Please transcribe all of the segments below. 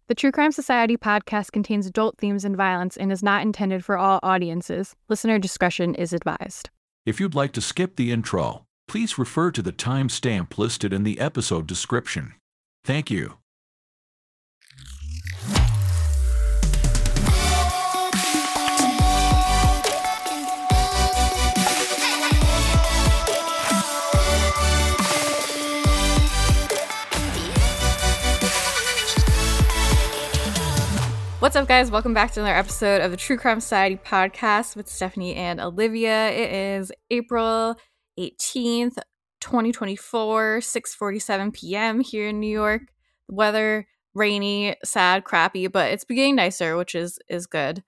The True Crime Society podcast contains adult themes and violence and is not intended for all audiences. Listener discretion is advised. If you'd like to skip the intro, please refer to the timestamp listed in the episode description. Thank you. What's up, guys? Welcome back to another episode of the True Crime Society podcast with Stephanie and Olivia. It is April 18th, 2024, 6:47 p.m. here in New York. The weather, rainy, sad, crappy, but it's beginning nicer, which is good.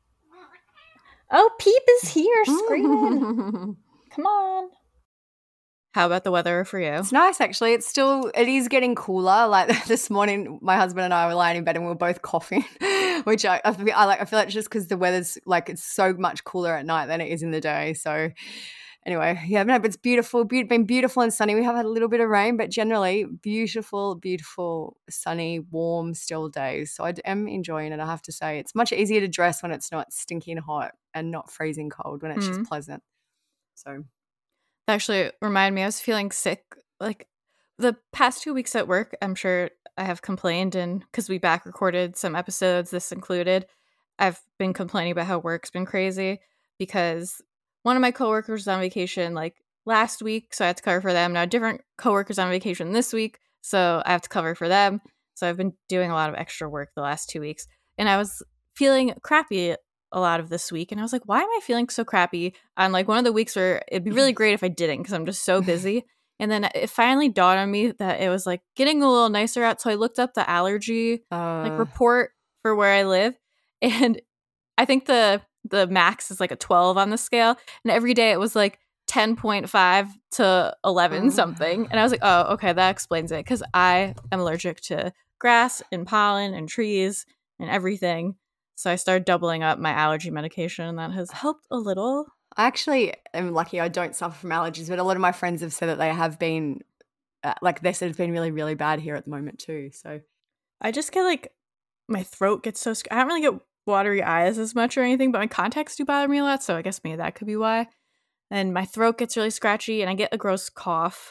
Oh, Peep is here screaming. Come on. How about the weather for you? It's nice, actually. It is getting cooler. Like this morning, my husband and I were lying in bed and we were both coughing, which I feel like it's just because the weather's like it's so much cooler at night than it is in the day. So anyway, yeah, no, but it's beautiful. Been beautiful and sunny. We have had a little bit of rain, but generally beautiful, sunny, warm, still days. So I am enjoying it, I have to say. It's much easier to dress when it's not stinking hot and not freezing cold, when it's just pleasant. So that actually reminded me, I was feeling sick like the past 2 weeks at work. I'm sure I have complained, and because we back recorded some episodes, this included, I've been complaining about how work's been crazy because one of my coworkers was on vacation like last week, so I had to cover for them. Now a different coworker's on vacation this week, so I have to cover for them. So I've been doing a lot of extra work the last 2 weeks, and I was feeling crappy a lot of this week, and I was like, why am I feeling so crappy on like one of the weeks where it'd be really great if I didn't, because I'm just so busy. And then it finally dawned on me that it was like getting a little nicer out, so I looked up the allergy like report for where I live, and I think the max is like a 12 on the scale, and every day it was like 10.5 to 11 something, and I was like, oh, okay, that explains it, because I am allergic to grass and pollen and trees and everything. So I started doubling up my allergy medication, and that has helped a little. I actually am lucky I don't suffer from allergies, but a lot of my friends have said that they have been, they said it's been really, really bad here at the moment too. So I just get like, my throat gets so, I don't really get watery eyes as much or anything, but my contacts do bother me a lot, so I guess maybe that could be why. And my throat gets really scratchy, and I get a gross cough.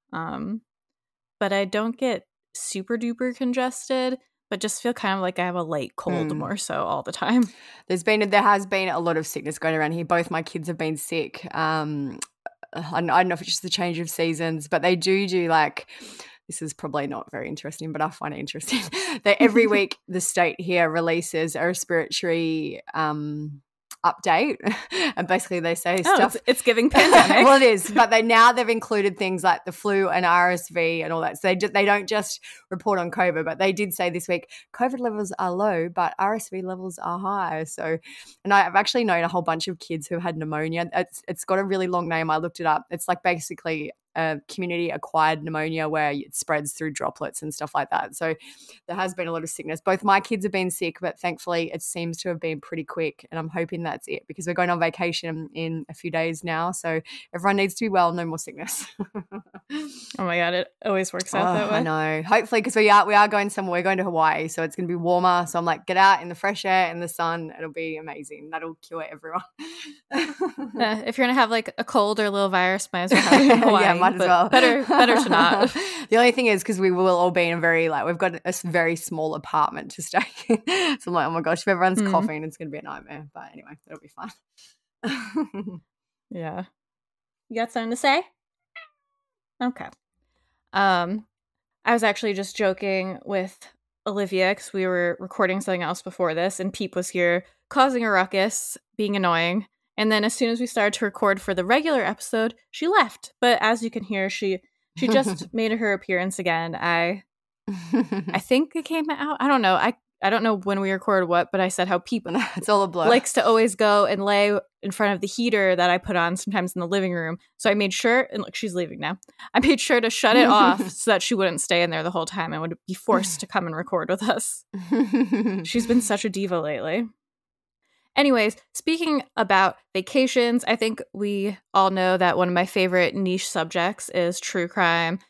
But I don't get super duper congested, but just feel kind of like I have a light cold more so all the time. There has been a lot of sickness going around here. Both my kids have been sick. I don't know if it's just the change of seasons, but they do like, this is probably not very interesting, but I find it interesting. That every week the state here releases a respiratory update, and basically they say stuff. It's giving pandemic. Well, it is, but they've included things like the flu and RSV and all that. So they don't just report on COVID, but they did say this week COVID levels are low, but RSV levels are high. So, and I've actually known a whole bunch of kids who had pneumonia. It's got a really long name. I looked it up. It's like basically community-acquired pneumonia where it spreads through droplets and stuff like that. So there has been a lot of sickness. Both my kids have been sick, but thankfully it seems to have been pretty quick, and I'm hoping that's it, because we're going on vacation in a few days now, so everyone needs to be well, no more sickness. Oh my God, it always works out that way. I know. Hopefully, because we are going somewhere. We're going to Hawaii, so it's going to be warmer. So I'm like, get out in the fresh air, in the sun. It'll be amazing. That'll cure everyone. If you're going to have like a cold or a little virus, might as well have it in Hawaii. Yeah, might as well. Better to not. The only thing is, because we will all be in we've got a very small apartment to stay in. So I'm like, oh my gosh, if everyone's coughing, it's going to be a nightmare. But anyway, it'll be fun. Yeah. You got something to say? Okay. I was actually just joking with Olivia because we were recording something else before this, and Peep was here causing a ruckus, being annoying. And then as soon as we started to record for the regular episode, she left. But as you can hear, she just made her appearance again. I think it came out. I don't know. I don't know when we recorded what, but I said how Peep it's all a blur. Likes to always go and lay in front of the heater that I put on sometimes in the living room. So I made sure, and look, she's leaving now. I made sure to shut it off so that she wouldn't stay in there the whole time and would be forced to come and record with us. She's been such a diva lately. Anyways, speaking about vacations, I think we all know that one of my favorite niche subjects is true crime.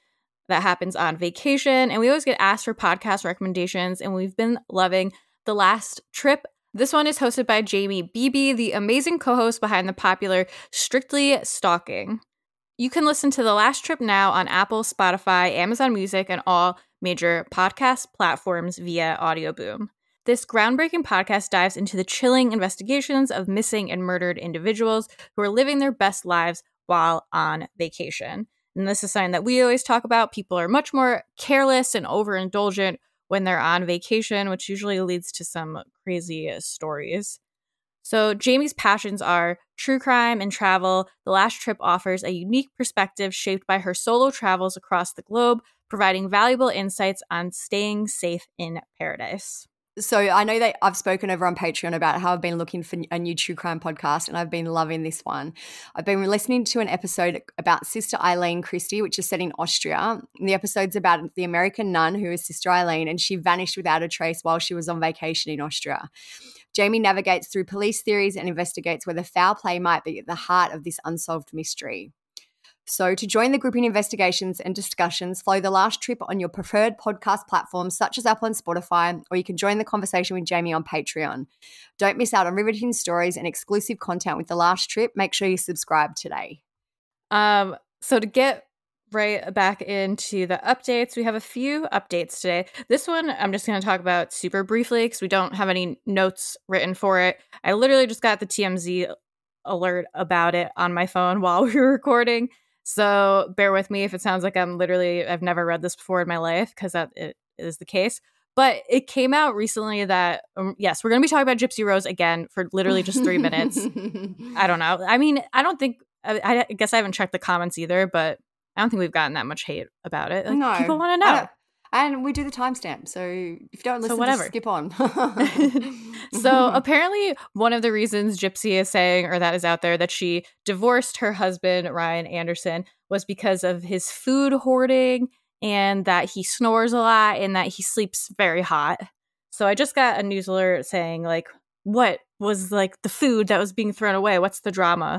that happens on vacation. And we always get asked for podcast recommendations, and we've been loving The Last Trip. This one is hosted by Jamie Beebe, the amazing co-host behind the popular Strictly Stalking. You can listen to The Last Trip now on Apple, Spotify, Amazon Music, and all major podcast platforms via Audioboom. This groundbreaking podcast dives into the chilling investigations of missing and murdered individuals who are living their best lives while on vacation. And this is something that we always talk about. People are much more careless and overindulgent when they're on vacation, which usually leads to some crazy stories. So Jamie's passions are true crime and travel. The Last Trip offers a unique perspective shaped by her solo travels across the globe, providing valuable insights on staying safe in paradise. So I know that I've spoken over on Patreon about how I've been looking for a new true crime podcast, and I've been loving this one. I've been listening to an episode about Sister Eileen Christie, which is set in Austria. And the episode's about the American nun who is Sister Eileen, and she vanished without a trace while she was on vacation in Austria. Jamie navigates through police theories and investigates whether foul play might be at the heart of this unsolved mystery. So to join the group in investigations and discussions, follow The Last Trip on your preferred podcast platforms such as Apple and Spotify, or you can join the conversation with Jamie on Patreon. Don't miss out on riveting stories and exclusive content with The Last Trip. Make sure you subscribe today. So to get right back into the updates, we have a few updates today. This one I'm just going to talk about super briefly because we don't have any notes written for it. I literally just got the TMZ alert about it on my phone while we were recording. So bear with me if it sounds like I've never read this before in my life, because that it is the case. But it came out recently that, yes, we're going to be talking about Gypsy Rose again for literally just 3 minutes. I don't know. I mean, I guess I haven't checked the comments either, but I don't think we've gotten that much hate about it. Like, no. People want to know. And we do the timestamp, so if you don't listen, just skip on. So apparently one of the reasons Gypsy is saying, or that is out there, that she divorced her husband, Ryan Anderson, was because of his food hoarding and that he snores a lot and that he sleeps very hot. So I just got a news alert saying, like, what was, like, the food that was being thrown away? What's the drama?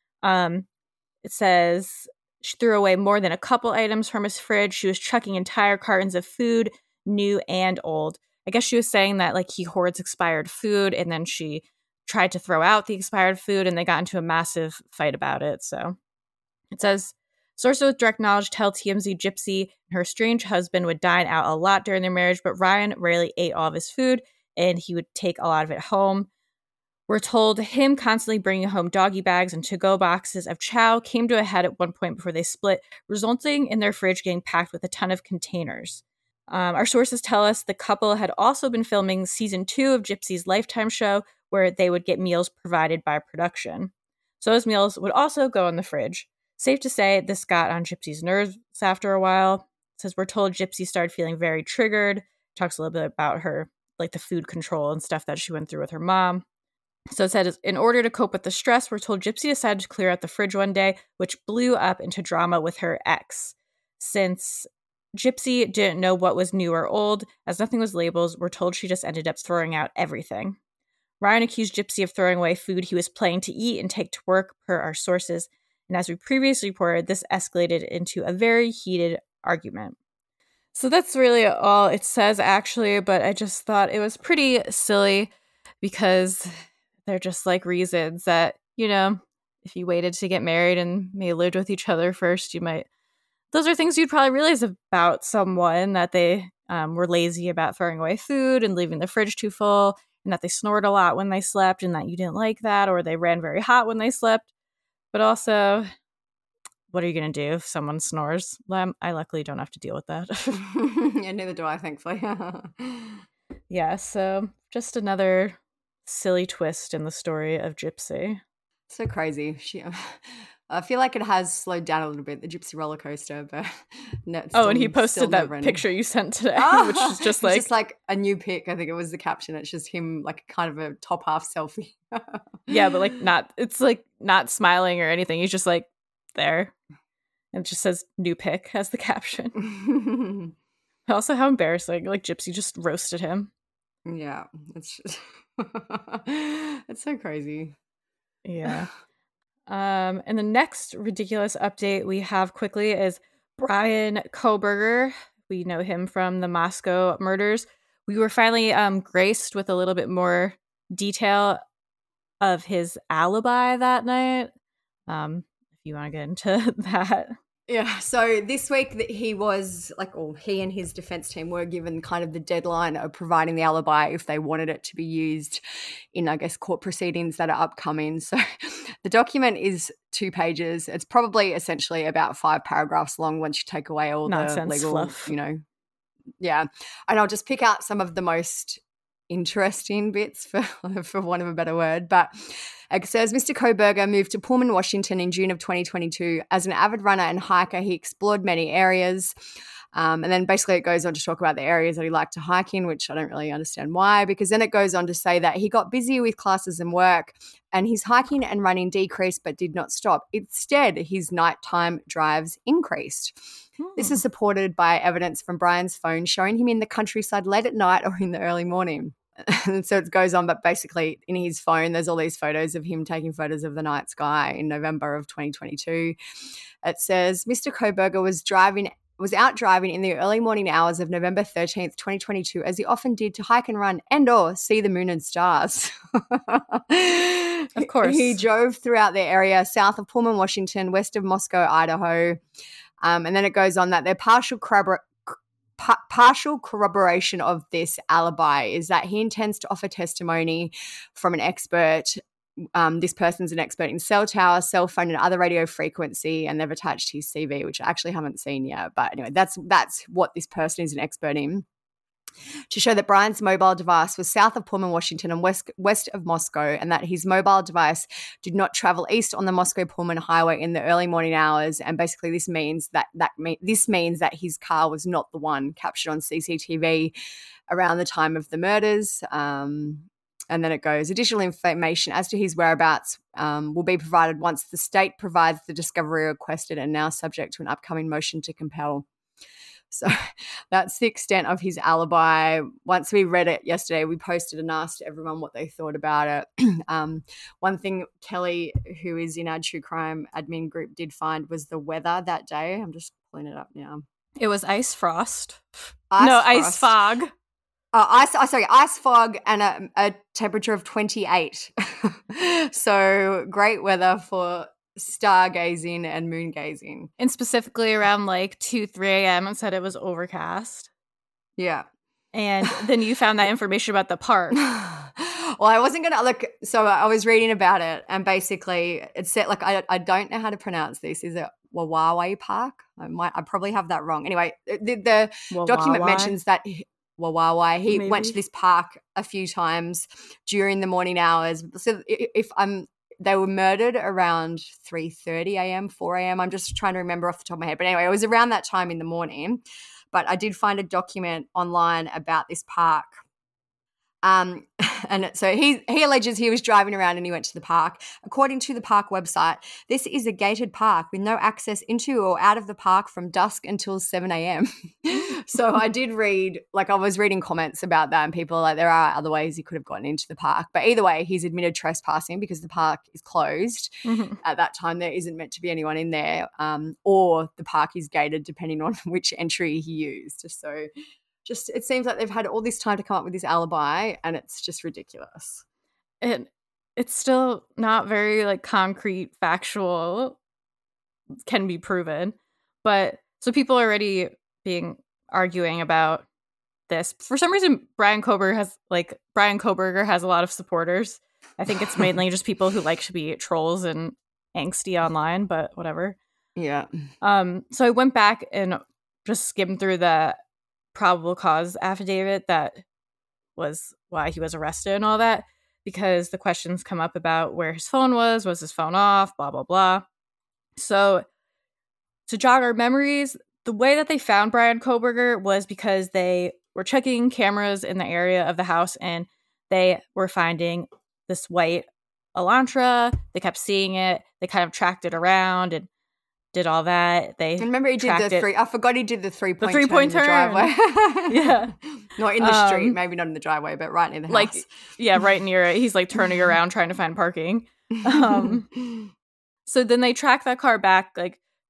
It says she threw away more than a couple items from his fridge. She was chucking entire cartons of food, new and old. I guess she was saying that, like, he hoards expired food, and then she tried to throw out the expired food, and they got into a massive fight about it. So it says, sources with direct knowledge tell TMZ Gypsy and her estranged husband would dine out a lot during their marriage, but Ryan rarely ate all of his food, and he would take a lot of it home. We're told him constantly bringing home doggy bags and to-go boxes of chow came to a head at one point before they split, resulting in their fridge getting packed with a ton of containers. Our sources tell us the couple had also been filming season 2 of Gypsy's Lifetime show, where they would get meals provided by production. So those meals would also go in the fridge. Safe to say, this got on Gypsy's nerves after a while. It says we're told Gypsy started feeling very triggered. Talks a little bit about her, like, the food control and stuff that she went through with her mom. So it said, in order to cope with the stress, we're told Gypsy decided to clear out the fridge one day, which blew up into drama with her ex. Since Gypsy didn't know what was new or old, as nothing was labeled, we're told she just ended up throwing out everything. Ryan accused Gypsy of throwing away food he was planning to eat and take to work, per our sources. And as we previously reported, this escalated into a very heated argument. So that's really all it says, actually, but I just thought it was pretty silly because they're just, like, reasons that, you know, if you waited to get married and maybe lived with each other first, you might... Those are things you'd probably realize about someone, that they were lazy about throwing away food and leaving the fridge too full, and that they snored a lot when they slept and that you didn't like that, or they ran very hot when they slept. But also, what are you going to do if someone snores? I luckily don't have to deal with that. Yeah, neither do I, thankfully. Yeah, so just another silly twist in the story of Gypsy. So crazy. I feel like it has slowed down a little bit, the Gypsy roller coaster, but no. And he posted that picture you sent today, which is just like... It's just like a new pic, I think it was the caption. It's just him, like, kind of a top half selfie. Yeah, but, like, it's like not smiling or anything. He's just, like, there. And it just says new pic as the caption. Also, how embarrassing. Like, Gypsy just roasted him. Yeah, it's just... It's so crazy. Yeah. And the next ridiculous update we have quickly is Brian Koberger, we know him from the Moscow murders. We were finally graced with a little bit more detail of his alibi that night. If you want to get into that. Yeah, so this week that he was he and his defense team were given kind of the deadline of providing the alibi if they wanted it to be used in, I guess, court proceedings that are upcoming. So the document is 2 pages. It's probably essentially about 5 paragraphs long once you take away all Nonsense, the legal, fluff. Yeah. And I'll just pick out some of the most interesting bits, for want of a better word. But it says Mr. Koberger moved to Pullman, Washington in June of 2022. As an avid runner and hiker, he explored many areas. And then basically it goes on to talk about the areas that he liked to hike in, which I don't really understand why, because then it goes on to say that he got busy with classes and work and his hiking and running decreased but did not stop. Instead, his nighttime drives increased. This is supported by evidence from Brian's phone showing him in the countryside late at night or in the early morning. And so it goes on, but basically in his phone, there's all these photos of him taking photos of the night sky in November of 2022. It says Mr. Koberger was out driving in the early morning hours of November 13th, 2022, as he often did to hike and run and or see the moon and stars. Of course. He drove throughout the area south of Pullman, Washington, west of Moscow, Idaho. And then it goes on that their partial corroboration of this alibi is that he intends to offer testimony from an expert. This person's an expert in cell tower, cell phone, and other radio frequency, and they've attached his CV, which I actually haven't seen yet. But anyway, that's what this person is an expert in, to show that Brian's mobile device was south of Pullman, Washington, and west of Moscow, and that his mobile device did not travel east on the Moscow-Pullman highway in the early morning hours. And basically, this means that his car was not the one captured on CCTV around the time of the murders. And then it goes, additional information as to his whereabouts will be provided once the state provides the discovery requested and now subject to an upcoming motion to compel. So that's the extent of his alibi. Once we read it yesterday, we posted and asked everyone what they thought about it. One thing Kelly, who is in our true crime admin group, did find was the weather that day. I'm just pulling it up now. It was ice frost. Ice fog. Ice fog and a temperature of 28. So great weather for stargazing and moon gazing. And specifically around 2, 3 a.m. and said it was overcast. Yeah. And then you found that information about the park. Well, I wasn't going to look. So I was reading about it, and basically it said, I don't know how to pronounce this. Is it Wawawe Park? I probably have that wrong. Anyway, the document mentions that Wawawe, he went to this park a few times during the morning hours. So they were murdered around 3:30 a.m., 4 a.m. I'm just trying to remember off the top of my head. But anyway, it was around that time in the morning. But I did find a document online about this park. And so he alleges he was driving around and he went to the park. According to the park website, this is a gated park with no access into or out of the park from dusk until 7 a.m. So I did read, I was reading comments about that, and people there are other ways he could have gotten into the park. But either way, he's admitted trespassing because the park is closed. Mm-hmm. At that time. There isn't meant to be anyone in there, or the park is gated depending on which entry he used. So just it seems like they've had all this time to come up with this alibi, and it's just ridiculous. And it's still not very concrete, factual, can be proven. But so people are already arguing about this. For some reason, Brian Koberger has a lot of supporters. I think it's mainly just people who like to be trolls and angsty online, but whatever. Yeah. So I went back and just skimmed through the probable cause affidavit that was why he was arrested and all that, because the questions come up about where his phone was his phone off, blah, blah, blah. So to jog our memories, the way that they found Brian Koberger was because they were checking cameras in the area of the house and they were finding this white Elantra. They kept seeing it. They kind of tracked it around and did all that. They remember he did I forgot he did the 3-point turn in the turn. driveway. Yeah. Not in the street, maybe not in the driveway, but right near the house. Right near it. He's turning around trying to find parking. So then they track that car back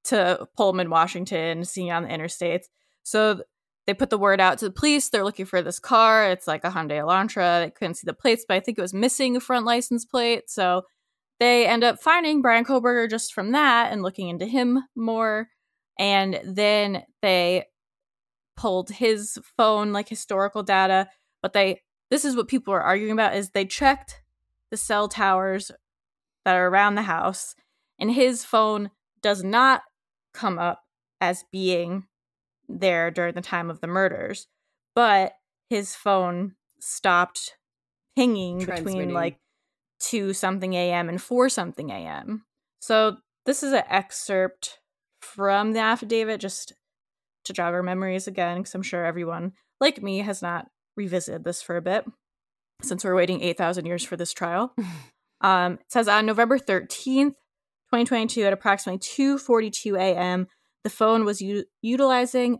to Pullman, Washington, seeing it on the interstates. So they put the word out to the police. They're looking for this car. It's like a Hyundai Elantra. They couldn't see the plates, but I think it was missing a front license plate. So they end up finding Bryan Kohberger just from that and looking into him more. And then they pulled his phone, like historical data. But this is what people are arguing about, is they checked the cell towers that are around the house, and his phone does not come up as being there during the time of the murders, but his phone stopped pinging between like 2 something a.m. and 4 something a.m. So this is an excerpt from the affidavit, just to jog our memories again, because I'm sure everyone like me has not revisited this for a bit since we're waiting 8,000 years for this trial. It says on November 13th, 2022 at approximately 2:42 a.m., the phone was utilizing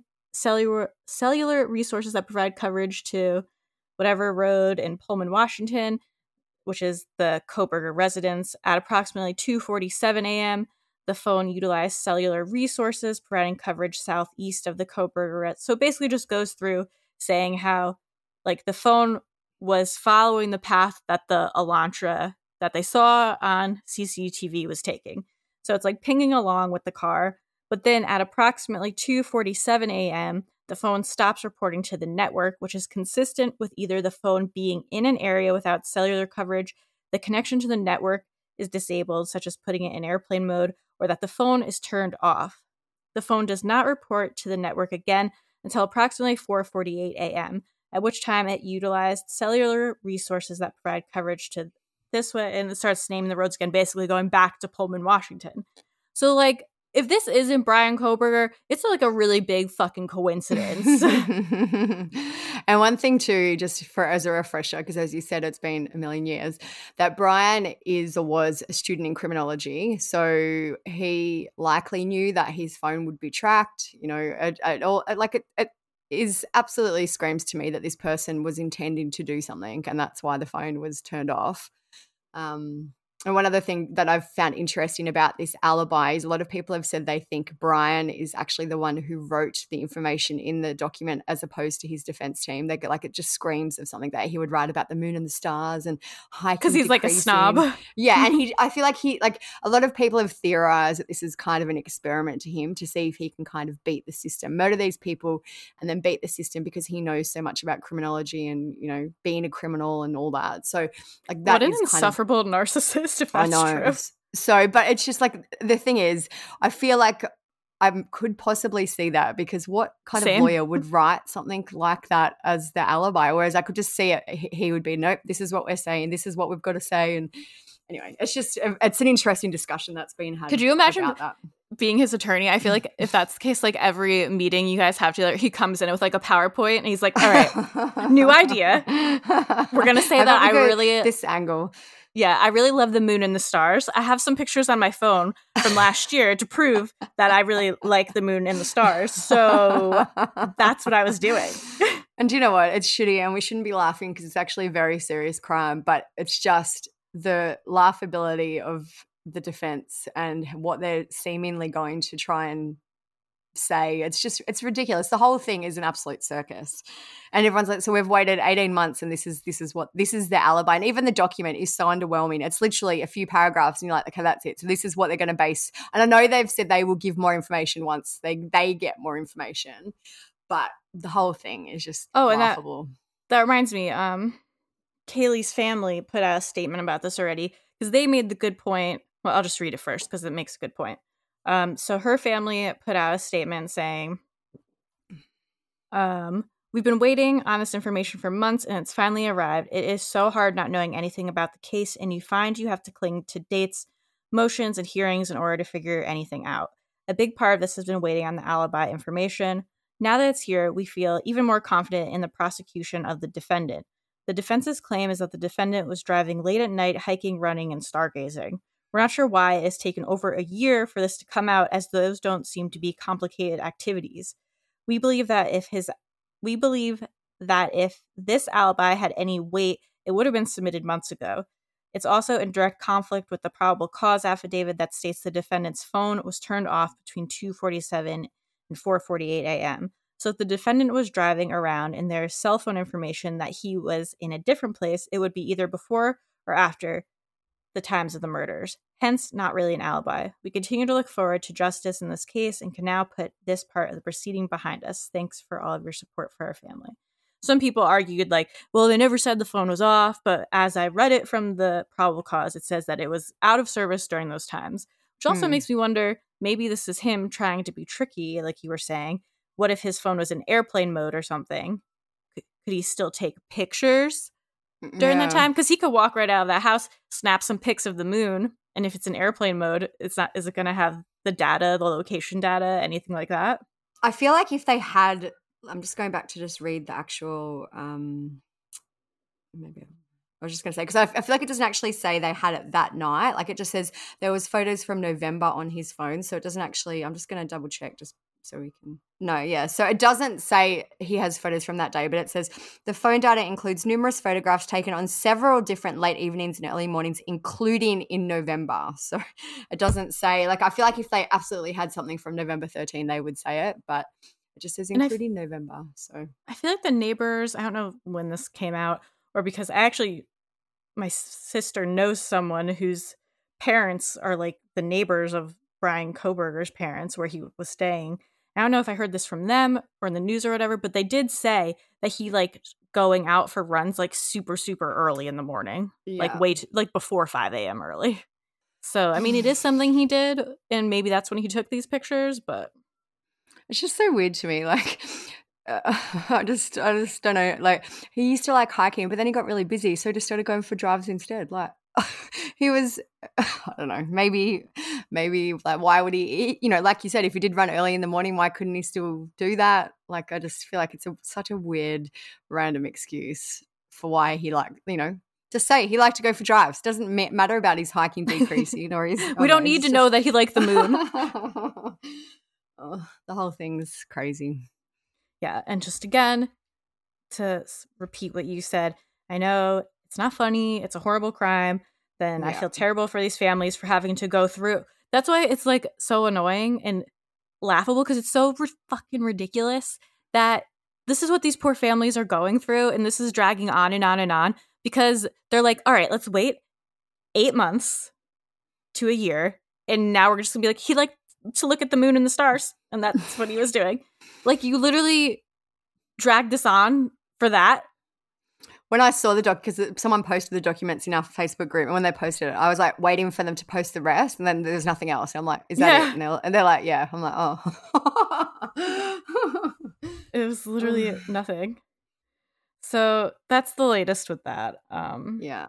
cellular resources that provide coverage to whatever road in Pullman, Washington, which is the Kohberger residence. At approximately 2:47 a.m., the phone utilized cellular resources providing coverage southeast of the Kohberger. So it basically just goes through saying how like the phone was following the path that the Elantra that they saw on CCTV was taking. So it's like pinging along with the car. But then at approximately 2:47 a.m., the phone stops reporting to the network, which is consistent with either the phone being in an area without cellular coverage, the connection to the network is disabled, such as putting it in airplane mode, or that the phone is turned off. The phone does not report to the network again until approximately 4:48 a.m., at which time it utilized cellular resources that provide coverage to this way, and it starts naming the roads again, basically going back to Pullman, Washington. So, like, if this isn't Bryan Kohberger, it's like a really big fucking coincidence. And one thing too, just for as a refresher, because as you said, it's been a million years, that Bryan is or was a student in criminology. So he likely knew that his phone would be tracked, you know, at all. Like it is absolutely screams to me that this person was intending to do something, and that's why the phone was turned off. And one other thing that I've found interesting about this alibi is a lot of people have said they think Bryan is actually the one who wrote the information in the document as opposed to his defense team. They get like, it just screams of something that he would write about the moon and the stars and hiking. Because he's like a snob. Yeah, and I feel like a lot of people have theorized that this is kind of an experiment to him to see if he can kind of beat the system, murder these people and then beat the system because he knows so much about criminology and, you know, being a criminal and all that. So like that is what an insufferable narcissist. If that's true. So, but it's just like the thing is, I feel like I could possibly see that because what kind of lawyer would write something like that as the alibi? Whereas I could just see it, he would be, nope, this is what we're saying, this is what we've got to say. And anyway, it's an interesting discussion that's been had. Could you imagine being his attorney? I feel like if that's the case, like every meeting you guys have to, like, he comes in with like a PowerPoint and he's like, all right, new idea. We're going to say that I really... this angle. Yeah, I really love the moon and the stars. I have some pictures on my phone from last year to prove that I really like the moon and the stars. So that's what I was doing. And do you know what? It's shitty and we shouldn't be laughing because it's actually a very serious crime, but it's just the laughability of the defense and what they're seemingly going to try and say. It's ridiculous. The whole thing is an absolute circus. And everyone's like, so we've waited 18 months and this is the alibi. And even the document is so underwhelming. It's literally a few paragraphs and you're like, okay, that's it. So this is what they're going to base. And I know they've said they will give more information once they get more information, but the whole thing is just laughable. And that reminds me, Kaylee's family put out a statement about this already because they made the good point. Well, I'll just read it first because it makes a good point. So her family put out a statement saying, we've been waiting on this information for months and it's finally arrived. It is so hard not knowing anything about the case and you find you have to cling to dates, motions, and hearings in order to figure anything out. A big part of this has been waiting on the alibi information. Now that it's here, we feel even more confident in the prosecution of the defendant. The defense's claim is that the defendant was driving late at night, hiking, running, and stargazing. We're not sure why it has taken over a year for this to come out, as those don't seem to be complicated activities. We believe that if this alibi had any weight, it would have been submitted months ago. It's also in direct conflict with the probable cause affidavit that states the defendant's phone was turned off between 2:47 and 4:48 a.m. So if the defendant was driving around and there's cell phone information that he was in a different place, it would be either before or after the times of the murders. Hence, not really an alibi. We continue to look forward to justice in this case and can now put this part of the proceeding behind us. Thanks for all of your support for our family. Some people argued, like, well, they never said the phone was off, but as I read it from the probable cause, it says that it was out of service during those times, which also makes me wonder, maybe this is him trying to be tricky, like you were saying. What if his phone was in airplane mode or something? Could he still take pictures during that time? Because he could walk right out of that house, snap some pics of the moon, and if it's in airplane mode, is it going to have the data, the location data, anything like that? I feel like if they had, I'm just going back to just read the actual, maybe I was just going to say, because I feel like it doesn't actually say they had it that night. Like, it just says there was photos from November on his phone. So it doesn't actually, I'm just going to double check just so we can, no, yeah. So it doesn't say he has photos from that day, but it says the phone data includes numerous photographs taken on several different late evenings and early mornings, including in November. So it doesn't say, like, I feel like if they absolutely had something from November 13, they would say it, but it just says including November. So I feel like the neighbors, I don't know when this came out, or because my sister knows someone whose parents are like the neighbors of Brian Kohberger's parents where he was staying. I don't know if I heard this from them or in the news or whatever, but they did say that he like going out for runs like super, super early in the morning, like before 5 a.m. early. So, I mean, it is something he did, and maybe that's when he took these pictures, but it's just so weird to me. Like, I just don't know. Like, he used to like hiking, but then he got really busy, so he just started going for drives instead. Like, he was, I don't know, maybe like, why would he, like you said, if he did run early in the morning, why couldn't he still do that? Like, I just feel like it's such a weird, random excuse for why he just say he liked to go for drives. Doesn't matter about his hiking decreasing or his. We don't need to know that he liked the moon. The whole thing's crazy. Yeah, and just again, to repeat what you said, I know it's not funny, it's a horrible crime, then I feel terrible for these families for having to go through. That's why it's like so annoying and laughable, because it's so fucking ridiculous that this is what these poor families are going through, and this is dragging on and on and on, because they're like, all right, let's wait 8 months to a year, and now we're just gonna be like, he liked to look at the moon and the stars, and that's what he was doing. Like, you literally dragged this on for that. When I saw the because someone posted the documents in our Facebook group, and when they posted it, I was like waiting for them to post the rest, and then there's nothing else. And I'm like, is that it? And they're like, yeah. I'm like, oh. It was literally nothing. So that's the latest with that. Yeah.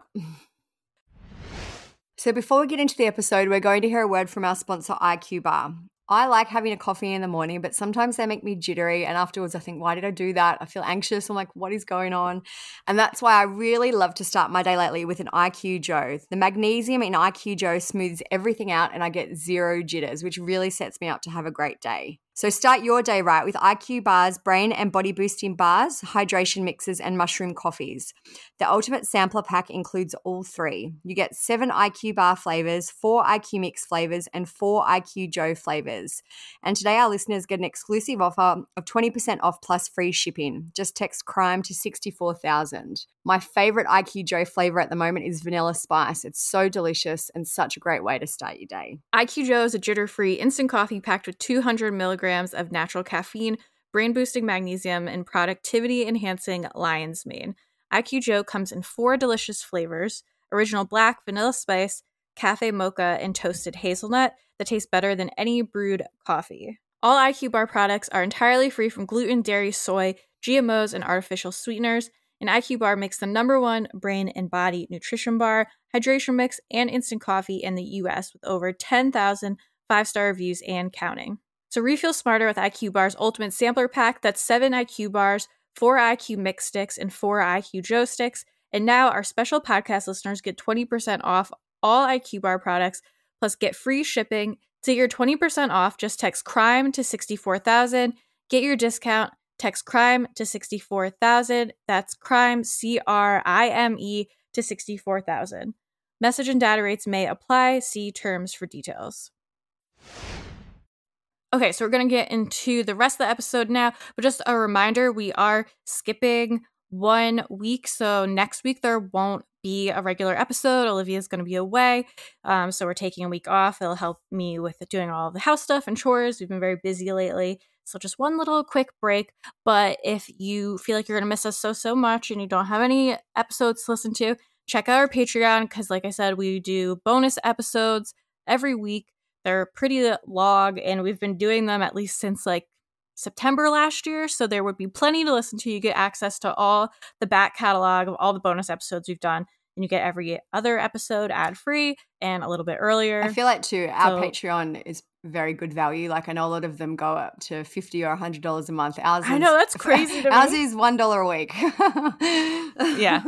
So before we get into the episode, we're going to hear a word from our sponsor, IQ Bar. I like having a coffee in the morning, but sometimes they make me jittery, and afterwards I think, why did I do that? I feel anxious. I'm like, what is going on? And that's why I really love to start my day lately with an IQ Joe. The magnesium in IQ Joe smooths everything out, and I get zero jitters, which really sets me up to have a great day. So start your day right with IQ Bar's brain and body boosting bars, hydration mixes, and mushroom coffees. The ultimate sampler pack includes all three. You get 7 IQ Bar flavors, 4 IQ Mix flavors, and 4 IQ Joe flavors. And today our listeners get an exclusive offer of 20% off plus free shipping. Just text CRIME to 64,000. My favorite IQ Joe flavor at the moment is vanilla spice. It's so delicious and such a great way to start your day. IQ Joe is a jitter-free instant coffee packed with 200 milligrams of natural caffeine, brain-boosting magnesium, and productivity-enhancing lion's mane. IQ Joe comes in 4 delicious flavors: original black, vanilla spice, cafe mocha, and toasted hazelnut that taste better than any brewed coffee. All IQ Bar products are entirely free from gluten, dairy, soy, GMOs, and artificial sweeteners, and IQ Bar makes the #1 brain and body nutrition bar, hydration mix, and instant coffee in the US with over 10,000 5-star reviews and counting. So refill smarter with IQ Bar's ultimate sampler pack. That's 7 IQ Bars, 4 IQ Mix sticks, and 4 IQ Joe sticks. And now our special podcast listeners get 20% off all IQ Bar products, plus get free shipping. To get your 20% off, just text CRIME to 64,000. Get your discount. Text CRIME to 64,000. That's CRIME, CRIME to 64,000. Message and data rates may apply. See terms for details. Okay, so we're going to get into the rest of the episode now, but just a reminder, we are skipping 1 week, so next week there won't be a regular episode. Olivia's going to be away, so we're taking a week off. It'll help me with doing all the house stuff and chores. We've been very busy lately, so just one little quick break. But if you feel like you're going to miss us so much and you don't have any episodes to listen to, check out our Patreon, because like I said, we do bonus episodes every week. They're pretty long, and we've been doing them at least since like September last year, so there would be plenty to listen to. You get access to all the back catalog of all the bonus episodes we've done, and you get every other episode ad-free and a little bit earlier. I feel like too, our Patreon is very good value. Like I know a lot of them go up to $50 or $100 a month. I know, that's crazy to me. Ours is $1 a week. Yeah.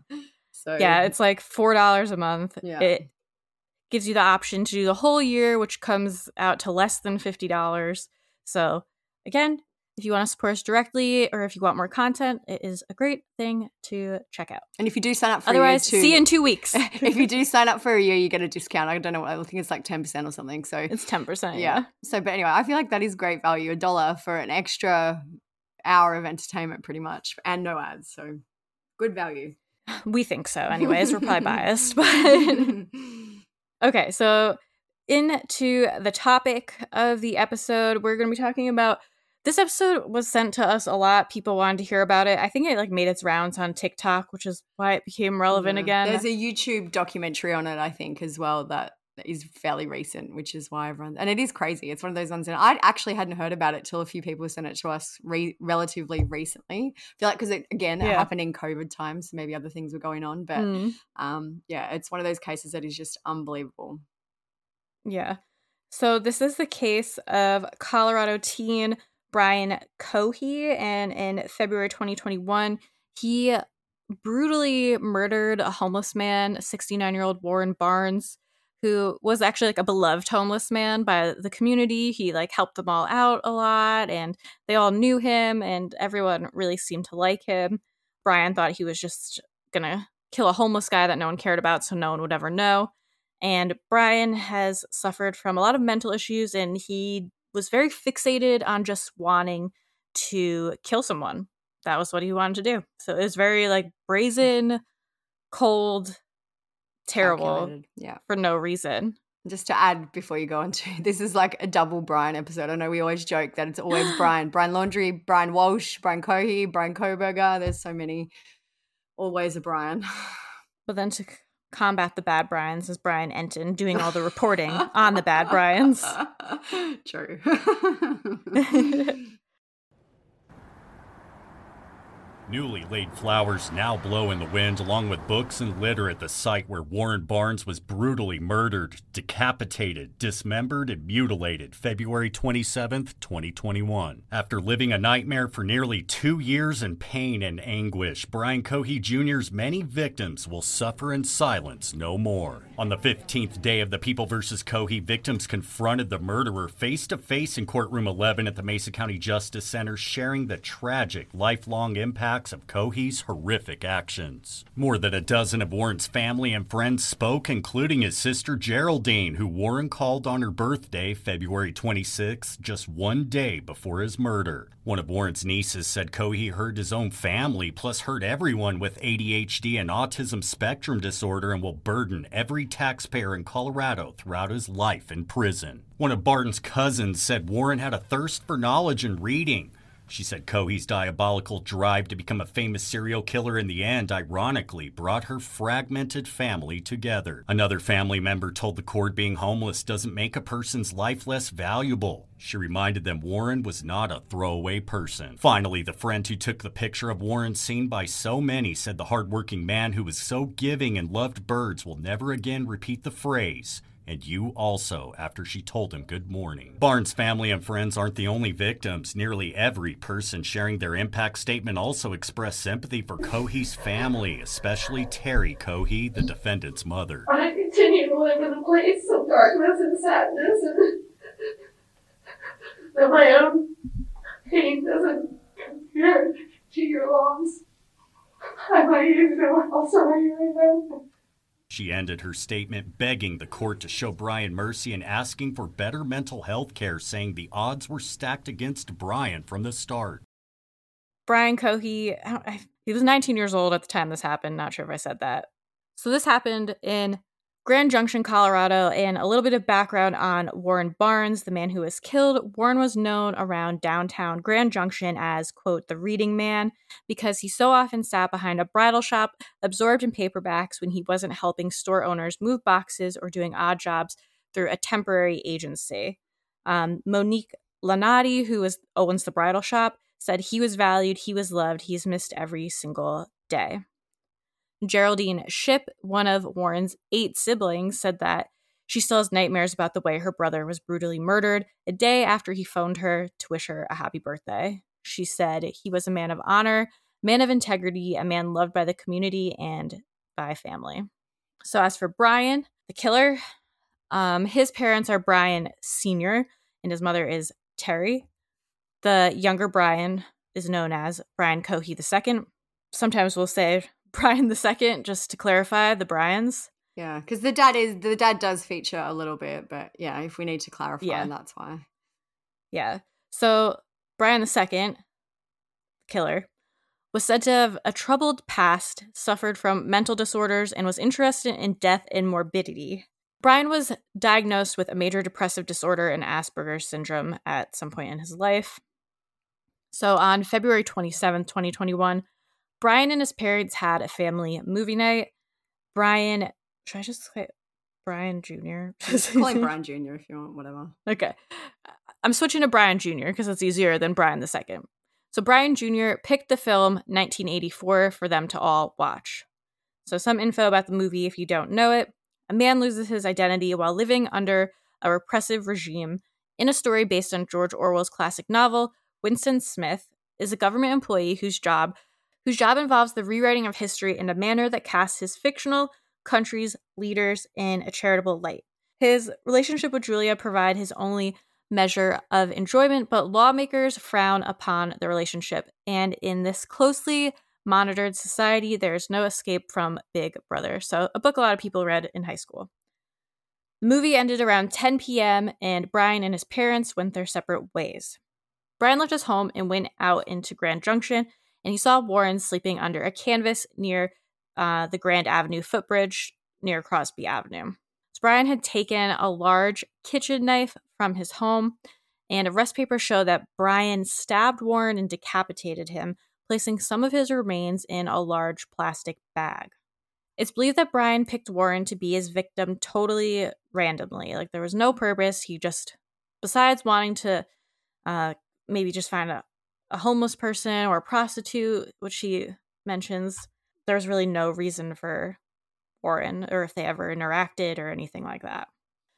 So yeah, it's like $4 a month. Yeah. It gives you the option to do the whole year, which comes out to less than $50. So again, if you want to support us directly or if you want more content, it is a great thing to check out. And if you do sign up for otherwise, a year too, see you in 2 weeks. If you do sign up for a year, you get a discount. I don't know what, I think it's like 10% or something. So it's 10%. Yeah. So, but anyway, I feel like that is great value, $1 for an extra hour of entertainment pretty much, and no ads. So good value. We think so anyways. We're probably biased, but okay, so into the topic of the episode, we're going to be talking about, this episode was sent to us a lot. People wanted to hear about it. I think it like made its rounds on TikTok, which is why it became relevant again. There's a YouTube documentary on it, I think, as well, that is fairly recent, which is why everyone, and it is crazy. It's one of those ones, and I actually hadn't heard about it till a few people sent it to us relatively recently. I feel like because it happened in COVID times, so maybe other things were going on, but yeah, it's one of those cases that is just unbelievable. Yeah. So this is the case of Colorado teen Brian Cohey, and in February 2021, he brutally murdered a homeless man, 69-year-old Warren Barnes, who was actually like a beloved homeless man by the community. He like helped them all out a lot, and they all knew him, and everyone really seemed to like him. Brian thought he was just gonna kill a homeless guy that no one cared about, so no one would ever know. And Brian has suffered from a lot of mental issues, and he was very fixated on just wanting to kill someone. That was what he wanted to do. So it was very like brazen, cold, terrible, for no reason. Just to add before you go on to, this is like a double Brian episode. I know we always joke that it's always Brian. Brian Laundrie, Brian Walsh, Brian Cohey, Brian Koberger. There's so many. Always a Brian. But then to combat the bad Brians is Brian Enton doing all the reporting on the bad Brians. True. Newly laid flowers now blow in the wind, along with books and litter at the site where Warren Barnes was brutally murdered, decapitated, dismembered, and mutilated February 27th, 2021. After living a nightmare for nearly 2 years in pain and anguish, Brian Cohey Jr.'s many victims will suffer in silence no more. On the 15th day of the People v. Cohey, victims confronted the murderer face-to-face in Courtroom 11 at the Mesa County Justice Center, sharing the tragic, lifelong impact of Cohey's horrific actions. More than a dozen of Warren's family and friends spoke, including his sister Geraldine, who Warren called on her birthday, February 26, just 1 day before his murder. One of Warren's nieces said Cohey hurt his own family, plus hurt everyone with ADHD and autism spectrum disorder, and will burden every taxpayer in Colorado throughout his life in prison. One of Barton's cousins said Warren had a thirst for knowledge and reading. She said Cohey's diabolical drive to become a famous serial killer in the end, ironically, brought her fragmented family together. Another family member told the court being homeless doesn't make a person's life less valuable. She reminded them Warren was not a throwaway person. Finally, the friend who took the picture of Warren seen by so many said the hardworking man who was so giving and loved birds will never again repeat the phrase, "And you also," after she told him good morning. Barnes' family and friends aren't the only victims. Nearly every person sharing their impact statement also expressed sympathy for Cohey's family, especially Terry Cohey, the defendant's mother. I continue to live in a place of darkness and sadness, and that my own pain doesn't compare to your loss. I want you to know how sorry I am. She ended her statement begging the court to show Brian mercy and asking for better mental health care, saying the odds were stacked against Brian from the start. Brian Cohey, he was 19 years old at the time this happened. Not sure if I said that. So this happened in Grand Junction, Colorado, and a little bit of background on Warren Barnes, the man who was killed. Warren was known around downtown Grand Junction as, quote, the reading man, because he so often sat behind a bridal shop, absorbed in paperbacks when he wasn't helping store owners move boxes or doing odd jobs through a temporary agency. Monique Lanati, who owns the bridal shop, said he was valued, he was loved, he's missed every single day. Geraldine Shipp, one of Warren's 8 siblings, said that she still has nightmares about the way her brother was brutally murdered a day after he phoned her to wish her a happy birthday. She said he was a man of honor, man of integrity, a man loved by the community and by family. So as for Brian, the killer, his parents are Brian Sr. and his mother is Terry. The younger Brian is known as Brian Cohey II. Sometimes we'll say Brian II, just to clarify the Brians. Yeah, because the dad does feature a little bit, but yeah, if we need to clarify, that's why. Yeah. So Brian II, killer, was said to have a troubled past, suffered from mental disorders, and was interested in death and morbidity. Brian was diagnosed with a major depressive disorder and Asperger's syndrome at some point in his life. So on February 27th, 2021, Brian and his parents had a family movie night. Brian, should I just say Brian Jr.? Call him Brian Jr. if you want, whatever. Okay. I'm switching to Brian Jr. because it's easier than Brian II. So Brian Jr. picked the film 1984 for them to all watch. So some info about the movie if you don't know it. A man loses his identity while living under a repressive regime. In a story based on George Orwell's classic novel, Winston Smith is a government employee whose job involves the rewriting of history in a manner that casts his fictional country's leaders in a charitable light. His relationship with Julia provide his only measure of enjoyment, but lawmakers frown upon the relationship, and in this closely monitored society, there is no escape from Big Brother. So a book a lot of people read in high school. The movie ended around 10 p.m., and Brian and his parents went their separate ways. Brian left his home and went out into Grand Junction, and he saw Warren sleeping under a canvas near the Grand Avenue footbridge near Crosby Avenue. So Brian had taken a large kitchen knife from his home, and arrest papers show that Brian stabbed Warren and decapitated him, placing some of his remains in a large plastic bag. It's believed that Brian picked Warren to be his victim totally randomly. Like, there was no purpose. He just, besides wanting to maybe just find a homeless person or a prostitute, which he mentions, there's really no reason for Warren or if they ever interacted or anything like that.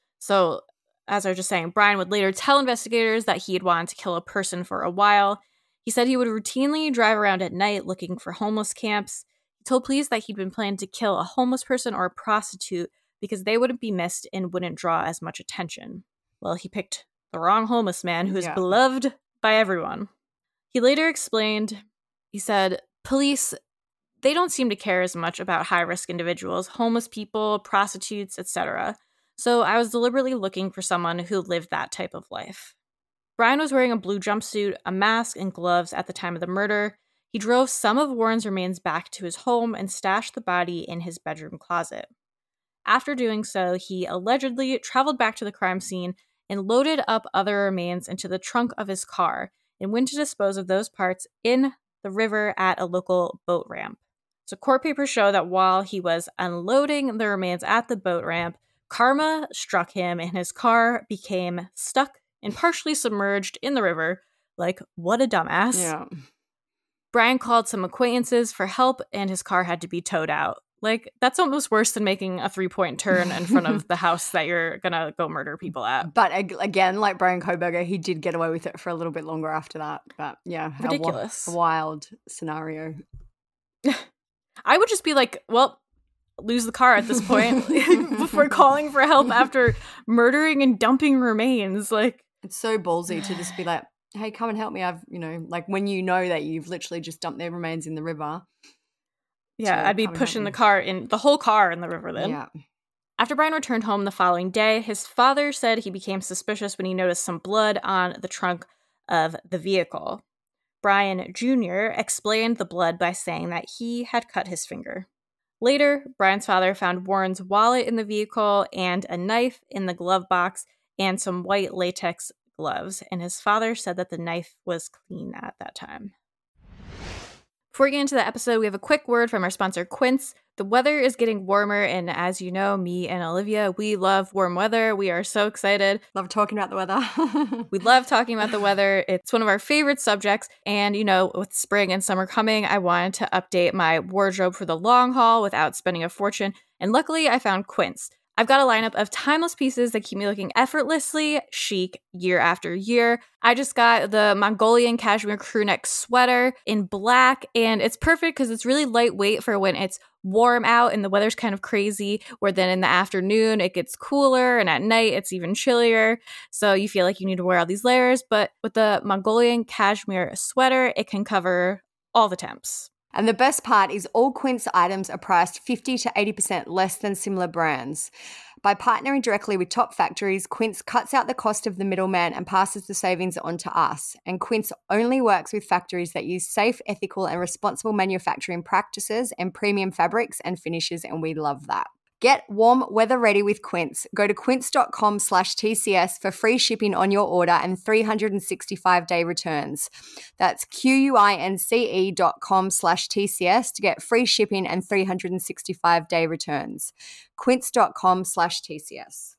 So, as I was just saying, Brian would later tell investigators that he had wanted to kill a person for a while. He said he would routinely drive around at night looking for homeless camps. He told police that he'd been planning to kill a homeless person or a prostitute because they wouldn't be missed and wouldn't draw as much attention. Well, he picked the wrong homeless man who is beloved by everyone. He later explained, he said, police, they don't seem to care as much about high-risk individuals, homeless people, prostitutes, etc. So I was deliberately looking for someone who lived that type of life. Brian was wearing a blue jumpsuit, a mask, and gloves at the time of the murder. He drove some of Warren's remains back to his home and stashed the body in his bedroom closet. After doing so, he allegedly traveled back to the crime scene and loaded up other remains into the trunk of his car and went to dispose of those parts in the river at a local boat ramp. So court papers show that while he was unloading the remains at the boat ramp, karma struck him and his car became stuck and partially submerged in the river. Like, what a dumbass. Yeah. Brian called some acquaintances for help and his car had to be towed out. Like, that's almost worse than making a 3-point turn in front of the house that you're gonna go murder people at. But again, like Brian Kohberger, he did get away with it for a little bit longer after that. But yeah, ridiculous. A wild scenario. I would just be like, well, lose the car at this point before calling for help after murdering and dumping remains. Like, it's so ballsy to just be like, hey, come and help me. I've, like when you know that you've literally just dumped their remains in the river. Yeah, I'd be come and pushing help the whole car in the river me. then. Yeah. After Brian returned home the following day, his father said he became suspicious when he noticed some blood on the trunk of the vehicle. Brian Jr. explained the blood by saying that he had cut his finger. Later, Brian's father found Warren's wallet in the vehicle and a knife in the glove box and some white latex gloves, and his father said that the knife was clean at that time. Before we get into the episode, we have a quick word from our sponsor, Quince. The weather is getting warmer, and as you know, me and Olivia, we love warm weather. We are so excited. Love talking about the weather. We love talking about the weather. It's one of our favorite subjects. And, you know, with spring and summer coming, I wanted to update my wardrobe for the long haul without spending a fortune. And luckily, I found Quince. I've got a lineup of timeless pieces that keep me looking effortlessly chic year after year. I just got the Mongolian cashmere crew neck sweater in black, and it's perfect because it's really lightweight for when it's warm out and the weather's kind of crazy, where then in the afternoon it gets cooler and at night it's even chillier. So you feel like you need to wear all these layers, but with the Mongolian cashmere sweater, it can cover all the temps. And the best part is all Quince items are priced 50 to 80% less than similar brands. By partnering directly with top factories, Quince cuts out the cost of the middleman and passes the savings on to us. And Quince only works with factories that use safe, ethical, and responsible manufacturing practices and premium fabrics and finishes, and we love that. Get warm weather ready with Quince. Go to quince.com/TCS for free shipping on your order and 365-day returns. That's QUINCE.com/TCS to get free shipping and 365-day returns. Quince.com/TCS.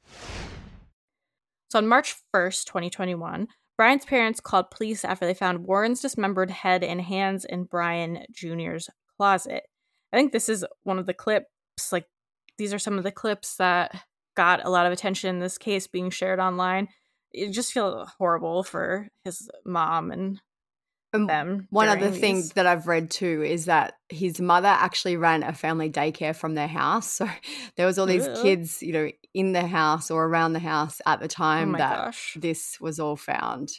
So on March 1st, 2021, Brian's parents called police after they found Warren's dismembered head and hands in Brian Jr.'s closet. I think this is one of the clips, like, these are some of the clips that got a lot of attention in this case being shared online. It just feels horrible for his mom and them. One other thing that I've read too is that his mother actually ran a family daycare from their house. So there was all these kids, you know, in the house or around the house at the time this was all found.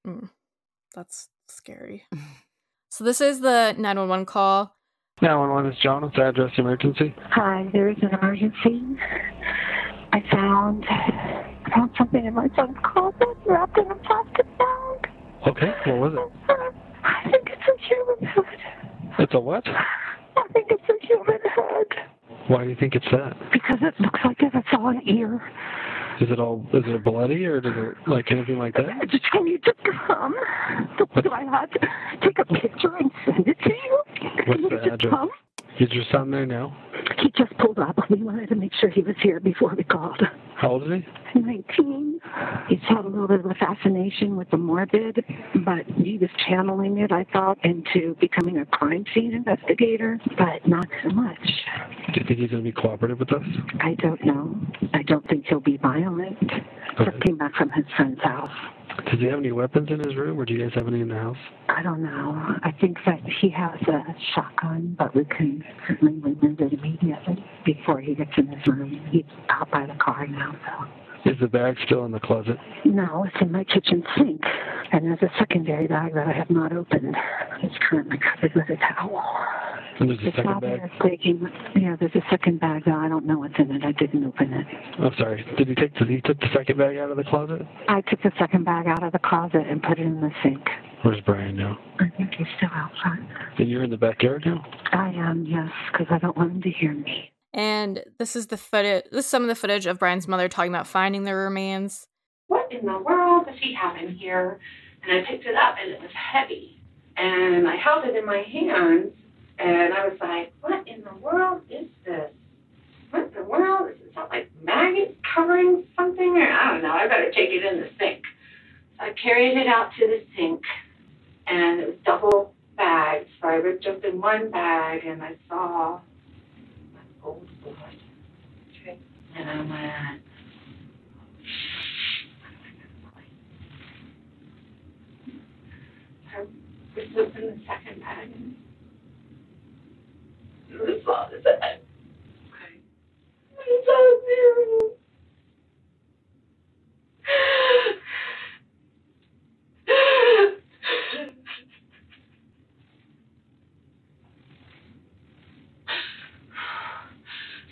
That's scary. So this is the 911 call. 911 is John. What's the address emergency? Hi, there is an emergency. I found something in my son's closet wrapped in a plastic bag. Okay, what was it? I think it's a human head. It's a what? I think it's a human head. Why do you think it's that? Because it looks like it's all an ear. Is it bloody or does it like anything like that? Can you just come? Do I have to take a picture and send it to you? What's the address? Come? Is your son there now? He just pulled up. We wanted to make sure he was here before we called. How old is he? 19. He's had a little bit of a fascination with the morbid, but he was channeling it, I thought, into becoming a crime scene investigator, but not so much. Do you think he's going to be cooperative with us? I don't know. I don't think he'll be violent. Okay. Just came back from his friend's house. Does he have any weapons in his room, or do you guys have any in the house? I don't know. I think that he has a shotgun, but we can certainly remove it immediately before he gets in his room. He's out by the car now, so. Is the bag still in the closet? No, it's in my kitchen sink. And there's a secondary bag that I have not opened. It's currently covered with a towel. And there's a second bag? There's a second bag, though. I don't know what's in it. I didn't open it. I'm sorry. Did he took the second bag out of the closet? I took the second bag out of the closet and put it in the sink. Where's Brian now? I think he's still outside. And you're in the backyard now? I am, yes, because I don't want him to hear me. And this is the footage. This is some of the footage of Brian's mother talking about finding the remains. What in the world does he have in here? And I picked it up, and it was heavy. And I held it in my hands, and I was like, what in the world is this? What in the world? Is it like maggots covering something? Or I don't know. I better take it in the sink. So I carried it out to the sink, and it was double bagged. So I ripped open one bag, and I saw old blood. Okay. And I went, I ripped open the second bag and I saw this head. Okay. I saw it there.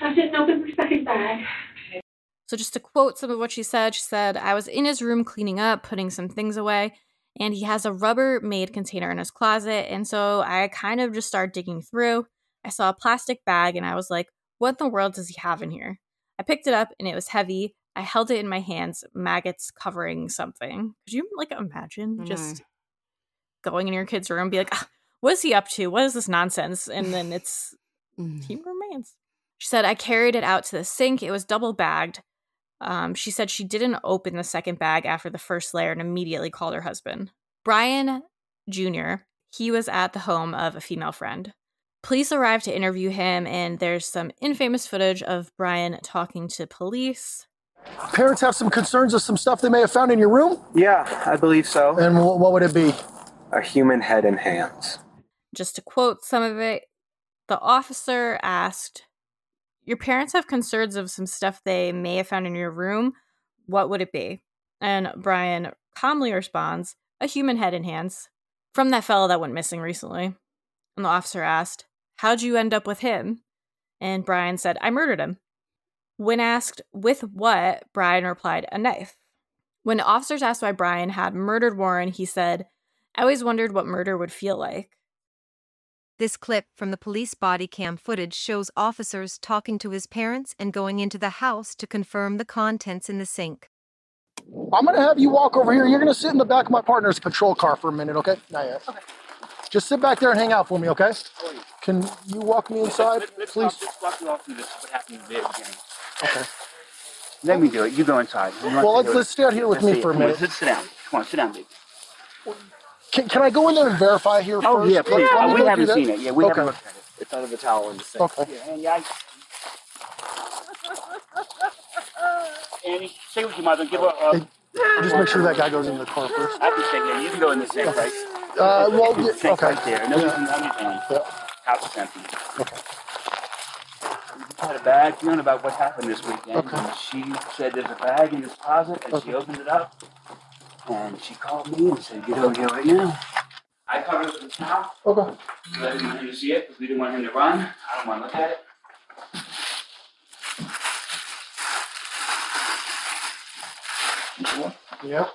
I didn't open the second bag. So just to quote some of what she said, I was in his room cleaning up, putting some things away, and he has a Rubbermaid container in his closet, and so I kind of just started digging through. I saw a plastic bag, and I was like, what in the world does he have in here? I picked it up, and it was heavy. I held it in my hands, maggots covering something. Could you, imagine just going in your kid's room and be like, what is he up to? What is this nonsense? And then it's human remains. She said, I carried it out to the sink. It was double bagged. She said she didn't open the second bag after the first layer and immediately called her husband. Brian Jr., he was at the home of a female friend. Police arrived to interview him, and there's some infamous footage of Brian talking to police. Parents have some concerns of some stuff they may have found in your room? Yeah, I believe so. And what would it be? A human head and hands. Just to quote some of it, the officer asked, your parents have concerns of some stuff they may have found in your room. What would it be? And Brian calmly responds, a human head and hands. From that fellow that went missing recently. And the officer asked, how'd you end up with him? And Brian said, I murdered him. When asked with what, Brian replied, a knife. When officers asked why Brian had murdered Warren, he said, I always wondered what murder would feel like. This clip from the police body cam footage shows officers talking to his parents and going into the house to confirm the contents in the sink. I'm going to have you walk over here. You're going to sit in the back of my partner's patrol car for a minute, okay? Not yet. Okay. Just sit back there and hang out for me, okay? Can you walk me inside, please? Let's walk you all through this, what happened in the very beginning. Okay. Let me do it. You go inside. Well, let's stay out here with me for a minute. Sit down. Come on, sit down, baby. Can I go in there and verify here first? Oh, yeah, please. We haven't seen it. Yeah, we Okay. haven't looked at it. It's under the towel in the sink. Okay. Yeah, Annie, stay with your mother. Give her just make sure that guy goes in the car first. I can stay here. You can go in the sink, right? Okay. Right there. No, Annie. Yeah. House is empty. Okay. I had a bag feeling about what happened this weekend. Okay. And she said there's a bag in this closet, and she opened it up, and she called me and said, get over here right now. I covered it with a towel. Okay. So I didn't want him to see it, because we didn't want him to run. I don't want to look at it. Yep.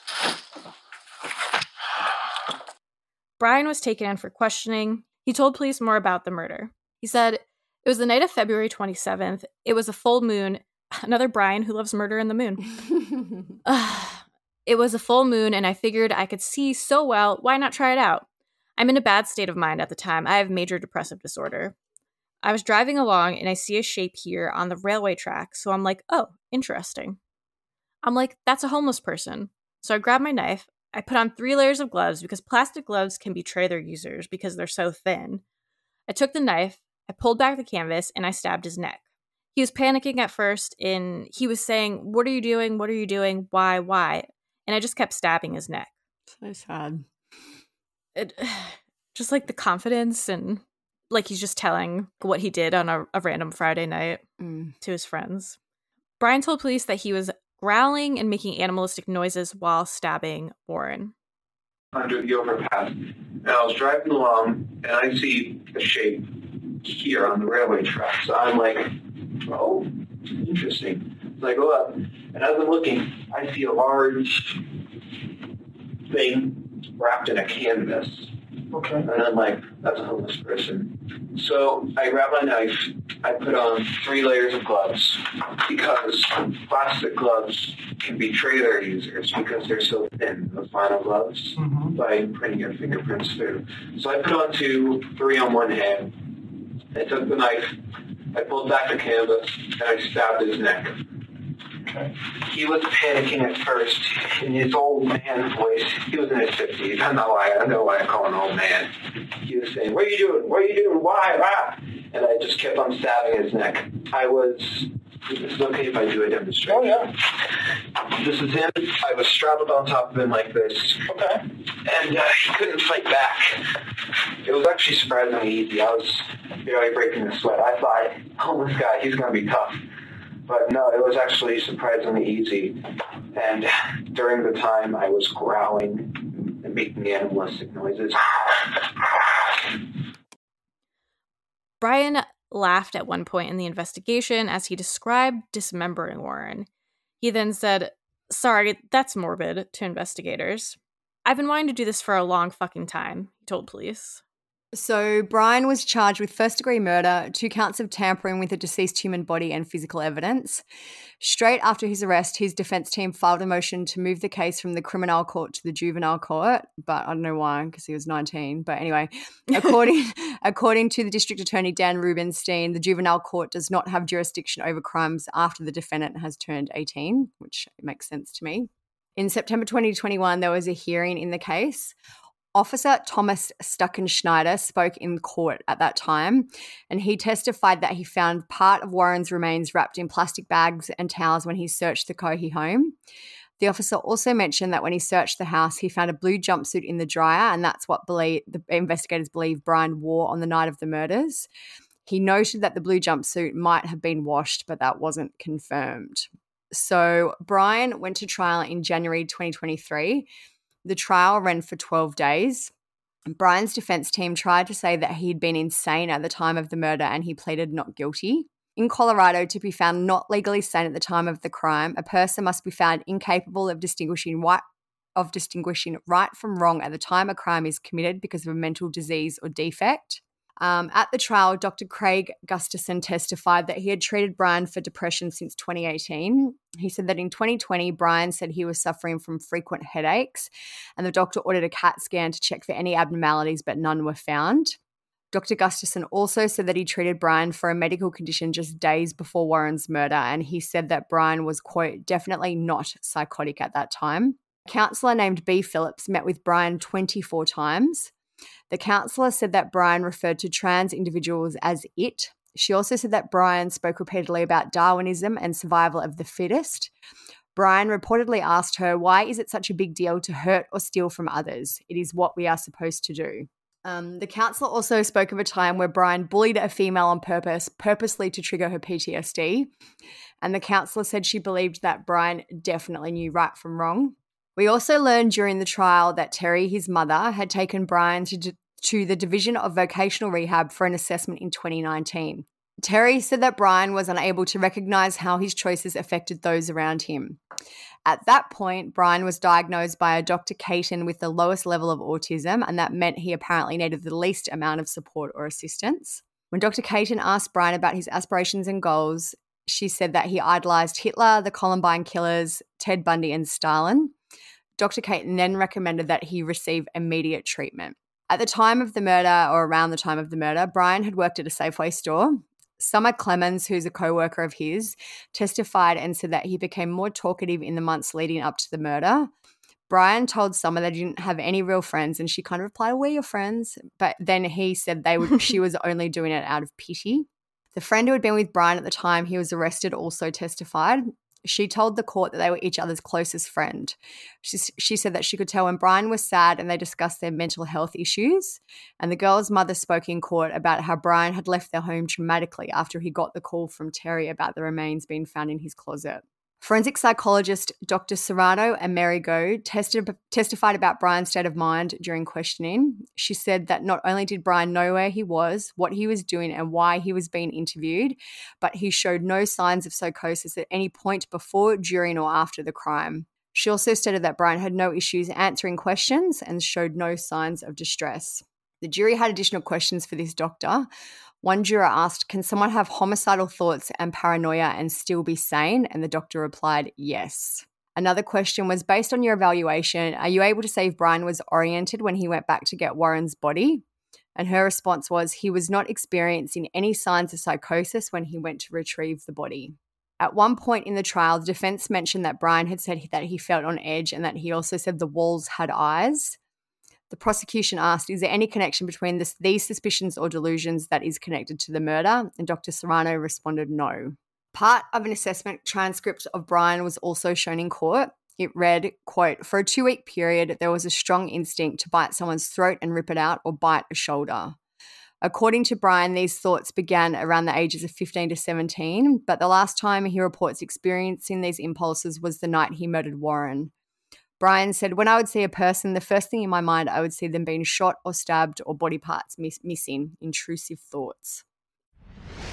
Brian was taken in for questioning. He told police more about the murder. He said, it was the night of February 27th. It was a full moon. Another Brian who loves murder in the moon. It was a full moon, and I figured I could see so well, why not try it out? I'm in a bad state of mind at the time. I have major depressive disorder. I was driving along, and I see a shape here on the railway track, so I'm like, oh, interesting. I'm like, that's a homeless person. So I grab my knife. I put on 3 layers of gloves because plastic gloves can betray their users because they're so thin. I took the knife, I pulled back the canvas, and I stabbed his neck. He was panicking at first, and he was saying, what are you doing? What are you doing? Why? And I just kept stabbing his neck. So sad. Just like the confidence, and like he's just telling what he did on a random Friday night to his friends. Brian told police that he was growling and making animalistic noises while stabbing Warren. Under the overpass, and I was driving along, and I see a shape here on the railway tracks. So I'm like, oh, interesting. So I go up, and as I'm looking, I see a large thing wrapped in a canvas. Okay. And I'm like, that's a homeless person. So I grab my knife, I put on 3 layers of gloves, because plastic gloves can betray their users because they're so thin, the vinyl gloves, by printing your fingerprints through. So I put on 3 on one hand. I took the knife, I pulled back the canvas, and I stabbed his neck. Okay. He was panicking at first in his old man voice. He was in his 50s. I know why I call him old man. He was saying, what are you doing? What are you doing? Why? Ah! And I just kept on stabbing his neck. Is it okay if I do a demonstration? Oh, yeah. This is him. I was straddled on top of him like this. Okay. And he couldn't fight back. It was actually surprisingly easy. I was barely breaking a sweat. I thought, oh, this guy, he's going to be tough. But no, it was actually surprisingly easy. And during the time, I was growling and making animalistic noises. Brian laughed at one point in the investigation as he described dismembering Warren. He then said, "Sorry, that's morbid," to investigators. "I've been wanting to do this for a long fucking time," he told police. So Brian was charged with first-degree murder, 2 counts of tampering with a deceased human body and physical evidence. Straight after his arrest, his defense team filed a motion to move the case from the criminal court to the juvenile court, but I don't know why, because he was 19. But anyway, according to the district attorney Dan Rubenstein, the juvenile court does not have jurisdiction over crimes after the defendant has turned 18, which makes sense to me. In September 2021, there was a hearing in the case. Officer Thomas Stuckenschneider spoke in court at that time, and he testified that he found part of Warren's remains wrapped in plastic bags and towels when he searched the Cohey home. The officer also mentioned that when he searched the house, he found a blue jumpsuit in the dryer, and that's what the investigators believe Brian wore on the night of the murders. He noted that the blue jumpsuit might have been washed, but that wasn't confirmed. So Brian went to trial in January 2023. The trial ran for 12 days. Brian's defense team tried to say that he'd been insane at the time of the murder and he pleaded not guilty. In Colorado, to be found not legally sane at the time of the crime, a person must be found incapable of distinguishing right from wrong at the time a crime is committed because of a mental disease or defect. At the trial, Dr. Craig Gustafson testified that he had treated Brian for depression since 2018. He said that in 2020, Brian said he was suffering from frequent headaches, and the doctor ordered a CAT scan to check for any abnormalities, but none were found. Dr. Gustafson also said that he treated Brian for a medical condition just days before Warren's murder, and he said that Brian was, quote, definitely not psychotic at that time. A counsellor named B. Phillips met with Brian 24 times. The counsellor said that Brian referred to trans individuals as it. She also said that Brian spoke repeatedly about Darwinism and survival of the fittest. Brian reportedly asked her, "Why is it such a big deal to hurt or steal from others? It is what we are supposed to do." The counsellor also spoke of a time where Brian bullied a female on purpose, purposely to trigger her PTSD. And the counsellor said she believed that Brian definitely knew right from wrong. We also learned during the trial that Terry, his mother, had taken Brian to the Division of Vocational Rehab for an assessment in 2019. Terry said that Brian was unable to recognise how his choices affected those around him. At that point, Brian was diagnosed by a Dr. Caton with the lowest level of autism, and that meant he apparently needed the least amount of support or assistance. When Dr. Caton asked Brian about his aspirations and goals, she said that he idolised Hitler, the Columbine killers, Ted Bundy, and Stalin. Dr. Caton then recommended that he receive immediate treatment. At the time of the murder, or around the time of the murder, Brian had worked at a Safeway store. Summer Clemens, who's a co-worker of his, testified and said that he became more talkative in the months leading up to the murder. Brian told Summer that he didn't have any real friends, and she kind of replied, "We're your friends." But then he said she was only doing it out of pity. The friend who had been with Brian at the time he was arrested also testified. She told the court that they were each other's closest friend. She said that she could tell when Brian was sad and they discussed their mental health issues. And the girl's mother spoke in court about how Brian had left their home dramatically after he got the call from Terry about the remains being found in his closet. Forensic psychologist Dr. Serrano and Mary Go testified about Brian's state of mind during questioning. She said that not only did Brian know where he was, what he was doing, and why he was being interviewed, but he showed no signs of psychosis at any point before, during, or after the crime. She also stated that Brian had no issues answering questions and showed no signs of distress. The jury had additional questions for this doctor. One juror asked, "Can someone have homicidal thoughts and paranoia and still be sane?" And the doctor replied, "Yes." Another question was, based on your evaluation, are you able to say if Brian was oriented when he went back to get Warren's body? And her response was, he was not experiencing any signs of psychosis when he went to retrieve the body. At one point in the trial, the defense mentioned that Brian had said that he felt on edge and that he also said the walls had eyes. The prosecution asked, is there any connection between these suspicions or delusions that is connected to the murder? And Dr. Serrano responded no. Part of an assessment transcript of Brian was also shown in court. It read, quote, "For a 2-week period, there was a strong instinct to bite someone's throat and rip it out or bite a shoulder." According to Brian, these thoughts began around the ages of 15 to 17, but the last time he reports experiencing these impulses was the night he murdered Warren. Brian said, "When I would see a person, the first thing in my mind, I would see them being shot or stabbed or body parts missing, intrusive thoughts."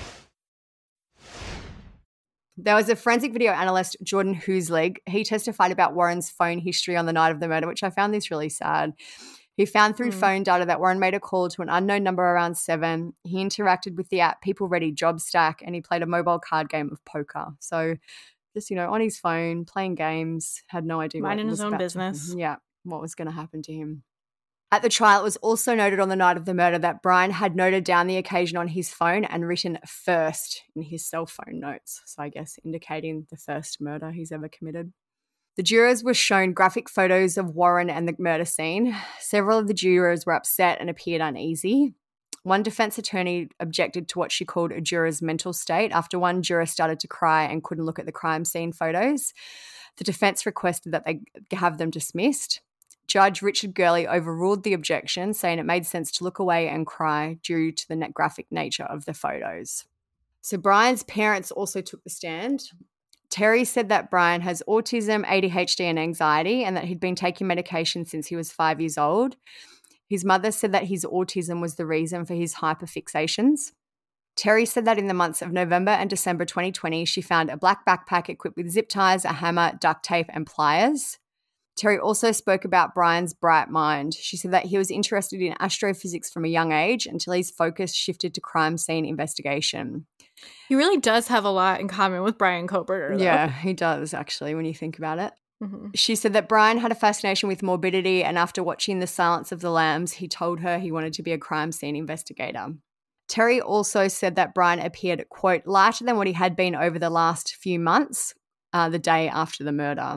There was a forensic video analyst, Jordan Hooslig. He testified about Warren's phone history on the night of the murder, which I found this really sad. He found through phone data that Warren made a call to an unknown number around 7. He interacted with the app People Ready Job Stack, and he played a mobile card game of poker. So just, on his phone, playing games, had no idea minding his own business. What was going to happen to him. At the trial, it was also noted on the night of the murder that Brian had noted down the occasion on his phone and written first in his cell phone notes. So I guess indicating the first murder he's ever committed. The jurors were shown graphic photos of Warren and the murder scene. Several of the jurors were upset and appeared uneasy. One defense attorney objected to what she called a juror's mental state after one juror started to cry and couldn't look at the crime scene photos. The defense requested that they have them dismissed. Judge Richard Gurley overruled the objection, saying it made sense to look away and cry due to the graphic nature of the photos. So Brian's parents also took the stand. Terry said that Brian has autism, ADHD, and anxiety, and that he'd been taking medication since he was 5 years old. His mother said that his autism was the reason for his hyperfixations. Terry said that in the months of November and December 2020, she found a black backpack equipped with zip ties, a hammer, duct tape, and pliers. Terry also spoke about Brian's bright mind. She said that he was interested in astrophysics from a young age until his focus shifted to crime scene investigation. He really does have a lot in common with Brian Kohberger, though. Yeah, he does, actually, when you think about it. Mm-hmm. She said that Brian had a fascination with morbidity, and after watching The Silence of the Lambs, he told her he wanted to be a crime scene investigator. Terry also said that Brian appeared, quote, lighter than what he had been over the last few months, the day after the murder.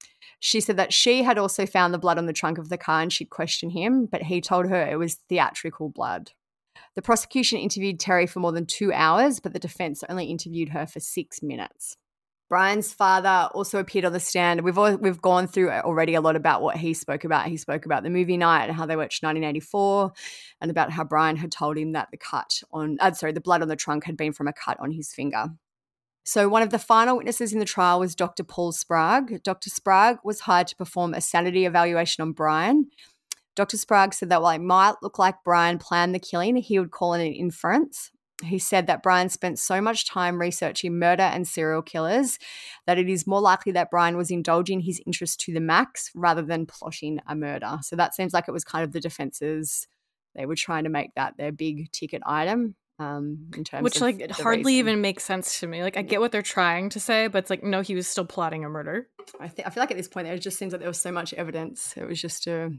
She said that she had also found the blood on the trunk of the car and she'd questioned him, but he told her it was theatrical blood. The prosecution interviewed Terry for more than 2 hours, but the defense only interviewed her for 6 minutes. Brian's father also appeared on the stand. We've gone through already a lot about what he spoke about. He spoke about the movie night and how they watched 1984, and about how Brian had told him that the blood on the trunk had been from a cut on his finger. So one of the final witnesses in the trial was Dr. Paul Sprague. Dr. Sprague was hired to perform a sanity evaluation on Brian. Dr. Sprague said that while it might look like Brian planned the killing, he would call it an inference. He said that Brian spent so much time researching murder and serial killers that it is more likely that Brian was indulging his interest to the max rather than plotting a murder. So that seems like it was kind of the defense's, they were trying to make that their big ticket item. In terms Which, of like, it hardly even makes sense to me. Like, I get what they're trying to say, but it's like, no, he was still plotting a murder. I feel like at this point, it just seems like there was so much evidence. It was just a,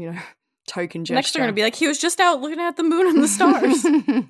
token gesture. Next, they're going to be like, he was just out looking at the moon and the stars.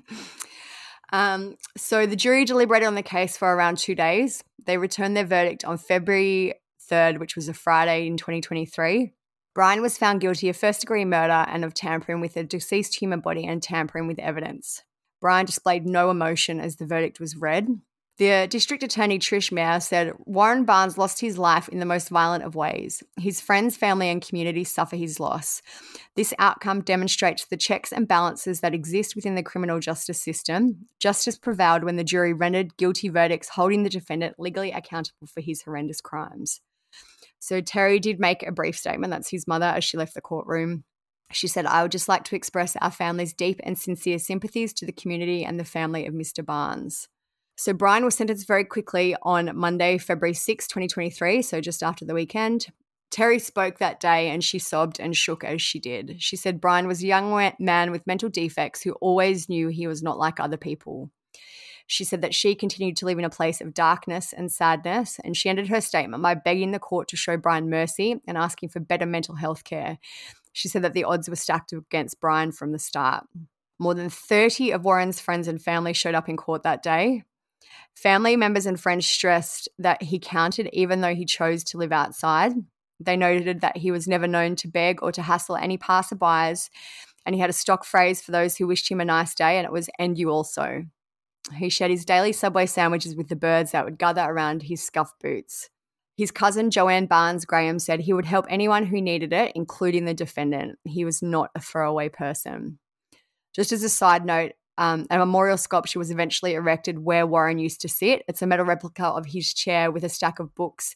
So the jury deliberated on the case for around 2 days. They returned their verdict on February 3rd, which was a Friday in 2023. Brian was found guilty of first-degree murder and of tampering with a deceased human body and tampering with evidence. Brian displayed no emotion as the verdict was read. The district attorney, Trish Mayer, said, Warren Barnes lost his life in the most violent of ways. His friends, family, and community suffer his loss. This outcome demonstrates the checks and balances that exist within the criminal justice system. Justice prevailed when the jury rendered guilty verdicts, holding the defendant legally accountable for his horrendous crimes. So Terry did make a brief statement. That's his mother as she left the courtroom. She said, I would just like to express our family's deep and sincere sympathies to the community and the family of Mr. Barnes. So Brian was sentenced very quickly on Monday, February 6, 2023, so just after the weekend. Terry spoke that day and she sobbed and shook as she did. She said Brian was a young man with mental defects who always knew he was not like other people. She said that she continued to live in a place of darkness and sadness, and she ended her statement by begging the court to show Brian mercy and asking for better mental health care. She said that the odds were stacked against Brian from the start. More than 30 of Warren's friends and family showed up in court that day. Family members and friends stressed that he counted even though he chose to live outside. They noted that he was never known to beg or to hassle any passerbys, and he had a stock phrase for those who wished him a nice day, and it was, and you also. He shared his daily Subway sandwiches with the birds that would gather around his scuffed boots. His cousin, Joanne Barnes Graham, said he would help anyone who needed it, including the defendant. He was not a throwaway person. Just as a side note, a memorial sculpture was eventually erected where Warren used to sit. It's a metal replica of his chair with a stack of books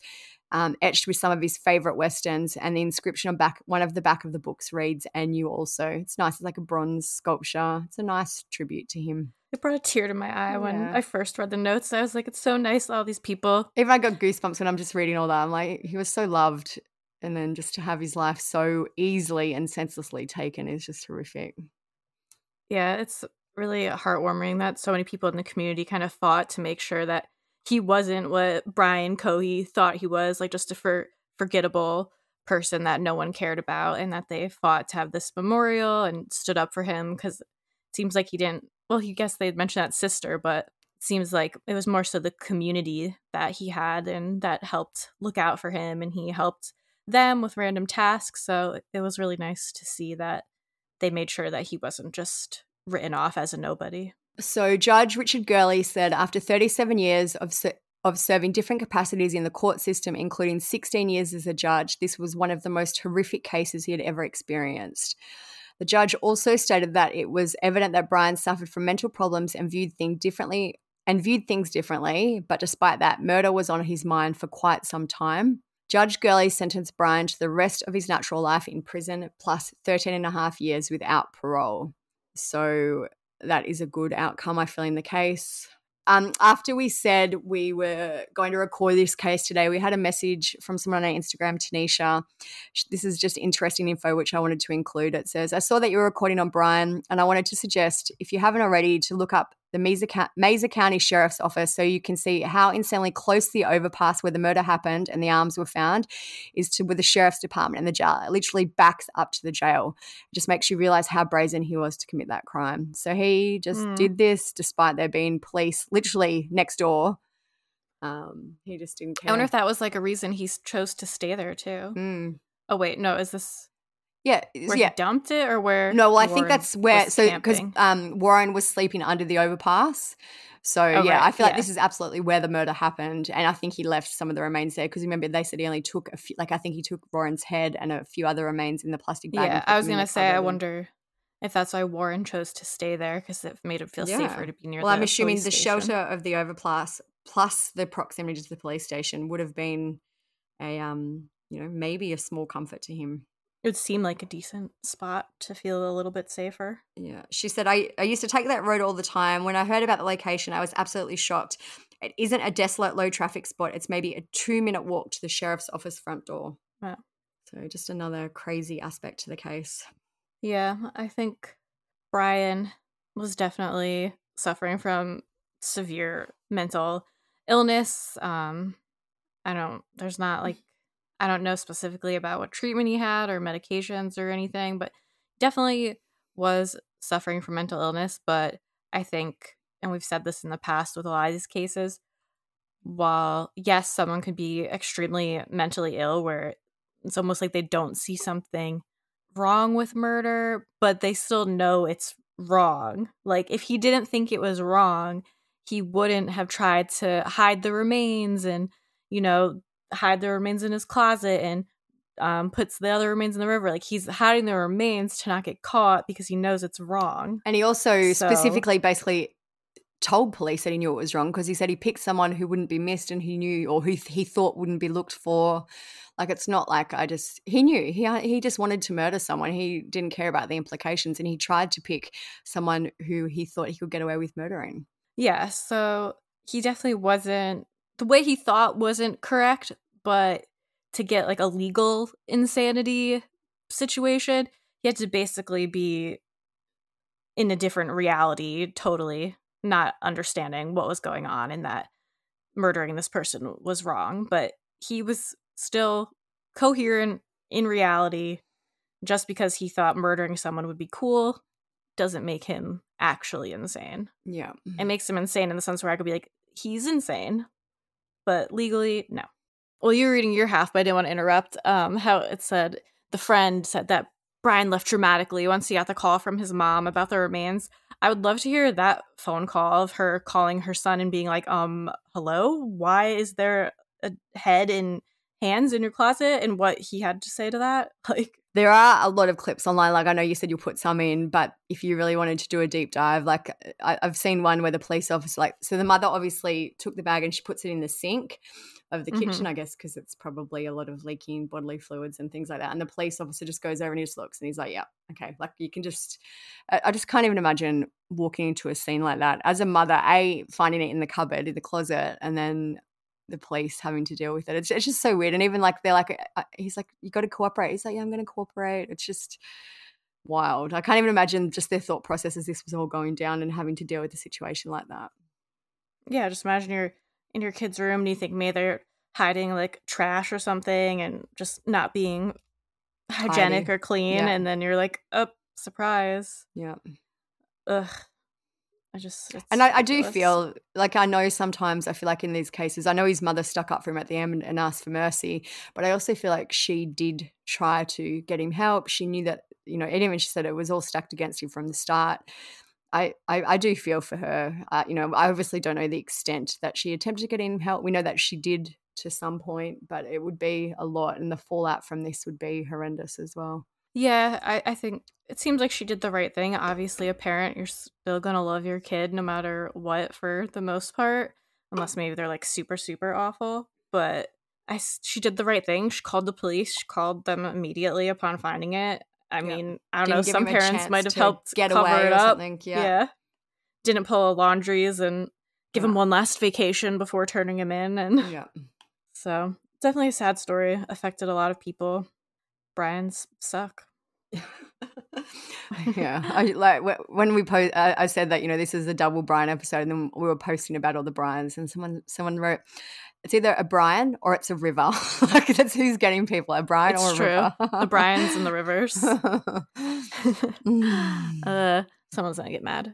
etched with some of his favorite westerns, and the inscription on one of the back of the books reads, "And you also." It's nice. It's like a bronze sculpture. It's a nice tribute to him. It brought a tear to my eye when I first read the notes. I was like, it's so nice, all these people. Even I got goosebumps when I'm just reading all that. I'm like, he was so loved, and then just to have his life so easily and senselessly taken is just horrific. Yeah, it's really heartwarming that so many people in the community kind of fought to make sure that he wasn't what Brian Cohy thought he was, like just a forgettable person that no one cared about, and that they fought to have this memorial and stood up for him, because it seems like he didn't, well, he guessed they'd mentioned that sister, but it seems like it was more so the community that he had and that helped look out for him, and he helped them with random tasks. So it was really nice to see that they made sure that he wasn't just written off as a nobody. So Judge Richard Gurley said after 37 years of serving different capacities in the court system, including 16 years as a judge, this was one of the most horrific cases he had ever experienced. The judge also stated that it was evident that Brian suffered from mental problems and viewed things differently, but despite that, murder was on his mind for quite some time. Judge Gurley sentenced Brian to the rest of his natural life in prison, plus 13 and a half years without parole. So that is a good outcome, I feel, in the case. After we said we were going to record this case today, we had a message from someone on our Instagram, Tanisha. This is just interesting info, which I wanted to include. It says, I saw that you were recording on Brian, and I wanted to suggest, if you haven't already, to look up the Mesa County Sheriff's Office so you can see how insanely close the overpass where the murder happened and the arms were found is to with the Sheriff's Department and the jail. It literally backs up to the jail. It just makes you realize how brazen he was to commit that crime. So he just did this despite there being police literally next door. He just didn't care. I wonder if that was like a reason he chose to stay there too. Oh wait, no, is this... Yeah, where he dumped it, or where? No, well, I think that's where. So because Warren was sleeping under the overpass, so yeah, I feel like this is absolutely where the murder happened, and I think he left some of the remains there because remember they said he only took a few. Like I think he took Warren's head and a few other remains in the plastic bag. Yeah, I was gonna say, I wonder if that's why Warren chose to stay there because it made him feel safer to be near. Well, I'm assuming the station. shelter of the overpass plus the proximity to the police station would have been a maybe a small comfort to him. It would seem like a decent spot to feel a little bit safer. Yeah. She said, I used to take that road all the time. When I heard about the location, I was absolutely shocked. It isn't a desolate, low-traffic spot. It's maybe a 2-minute walk to the sheriff's office front door. Wow. So just another crazy aspect to the case. Yeah, I think Brian was definitely suffering from severe mental illness. I don't know specifically about what treatment he had or medications or anything, but definitely was suffering from mental illness. But I think, and we've said this in the past with a lot of these cases, while yes, someone could be extremely mentally ill where it's almost like they don't see something wrong with murder, but they still know it's wrong. Like if he didn't think it was wrong, he wouldn't have tried to hide the remains and, hide the remains in his closet and puts the other remains in the river. Like he's hiding the remains to not get caught because he knows it's wrong. And he also specifically basically told police that he knew it was wrong because he said he picked someone who wouldn't be missed and he knew or who he thought wouldn't be looked for. Like it's not like he knew. He just wanted to murder someone. He didn't care about the implications and he tried to pick someone who he thought he could get away with murdering. Yeah, so he definitely wasn't, the way he thought wasn't correct, but to get like a legal insanity situation, he had to basically be in a different reality, totally not understanding what was going on and that murdering this person was wrong. But he was still coherent in reality. Just because he thought murdering someone would be cool doesn't make him actually insane. Yeah. It makes him insane in the sense where I could be like, he's insane. But legally, no. Well, you were reading your half, but I didn't want to interrupt. How it said, the friend said that Brian left dramatically once he got the call from his mom about the remains. I would love to hear that phone call of her calling her son and being like, hello? Why is there a head and hands in your closet? And what he had to say to that? Like, There are a lot of clips online. Like I know you said you'll put some in, but if you really wanted to do a deep dive, like I've seen one where the police officer, like, so the mother obviously took the bag and she puts it in the sink of the kitchen, I guess, because it's probably a lot of leaking bodily fluids and things like that. And the police officer just goes over and he just looks and he's like, yeah, okay. Like you can just, I just can't even imagine walking into a scene like that. As a mother, finding it in the cupboard, in the closet, and then the police having to deal with it. It's just so weird. And even like they're like, he's like, you got to cooperate. He's like, yeah, I'm going to cooperate. It's just wild. I can't even imagine just their thought process as this was all going down and having to deal with a situation like that. Yeah, just imagine you're in your kid's room and you think maybe they're hiding like trash or something and just not being hygienic or clean. Yeah. And then you're like, oh, surprise. Yeah. Ugh. I do feel like I know sometimes I feel like in these cases, I know his mother stuck up for him at the end and asked for mercy, but I also feel like she did try to get him help. She knew that, and even she said it was all stacked against him from the start. I do feel for her. I obviously don't know the extent that she attempted to get him help. We know that she did to some point, but it would be a lot, and the fallout from this would be horrendous as well. Yeah, I think it seems like she did the right thing. Obviously, a parent, you're still going to love your kid no matter what for the most part, unless maybe they're like super, super awful. But she did the right thing. She called the police. She called them immediately upon finding it. I mean, I don't know. Some parents might have helped get cover away it or up. something. Yeah. Didn't pull laundries and give him one last vacation before turning him in. And so definitely a sad story. Affected a lot of people. Brian's suck. Yeah, when we post, I said that this is a double Brian episode, and then we were posting about all the Brians, and someone wrote, it's either a Brian or it's a river. Like that's who's getting people, a Brian or a river. The Brians and the rivers. Someone's gonna get mad.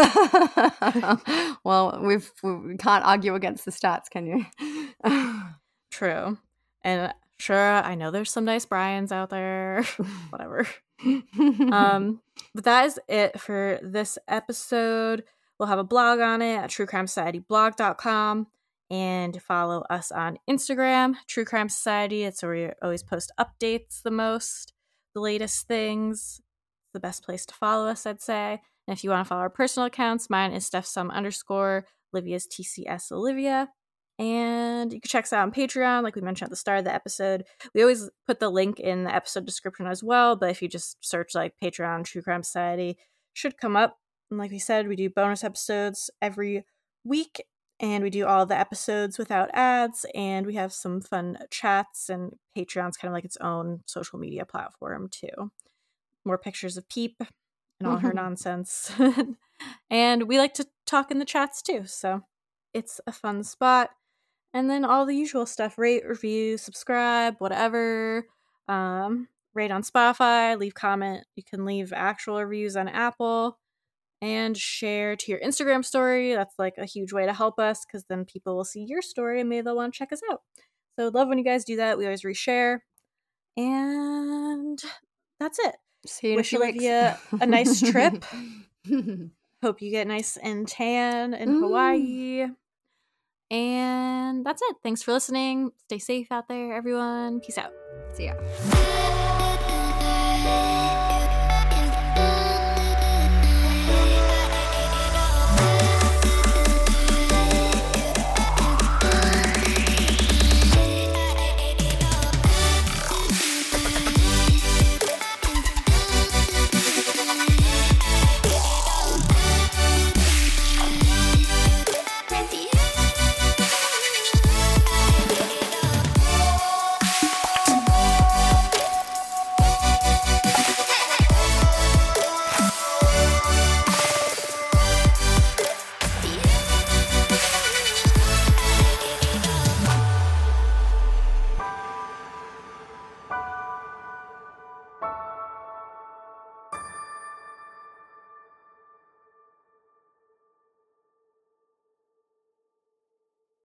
Well, we can't argue against the stats, can you? True, and sure, I know there's some nice Brians out there. Whatever. But that is it for this episode. We'll have a blog on it at truecrimesocietyblog.com, and follow us on Instagram, True Crime Society. It's where we always post updates the latest things. It's the best place to follow us, I'd say. And if you want to follow our personal accounts, mine is StephSum_, Olivia's TCS Olivia. And you can check us out on Patreon, like we mentioned at the start of the episode. We always put the link in the episode description as well, but if you just search like Patreon True Crime Society, it should come up. And like we said, we do bonus episodes every week, and we do all the episodes without ads, and we have some fun chats, and Patreon's kind of like its own social media platform too. More pictures of Peep and all her nonsense. And we like to talk in the chats too, so it's a fun spot. And then all the usual stuff, rate, review, subscribe, whatever. Rate on Spotify, leave comment. You can leave actual reviews on Apple, and share to your Instagram story. That's like a huge way to help us, because then people will see your story and maybe they'll want to check us out. So love when you guys do that. We always reshare. And that's it. See you in Wish a few Olivia a nice trip. Hope you get nice and tan in Hawaii. And that's it. Thanks for listening. Stay safe out there, everyone. Peace out. See ya.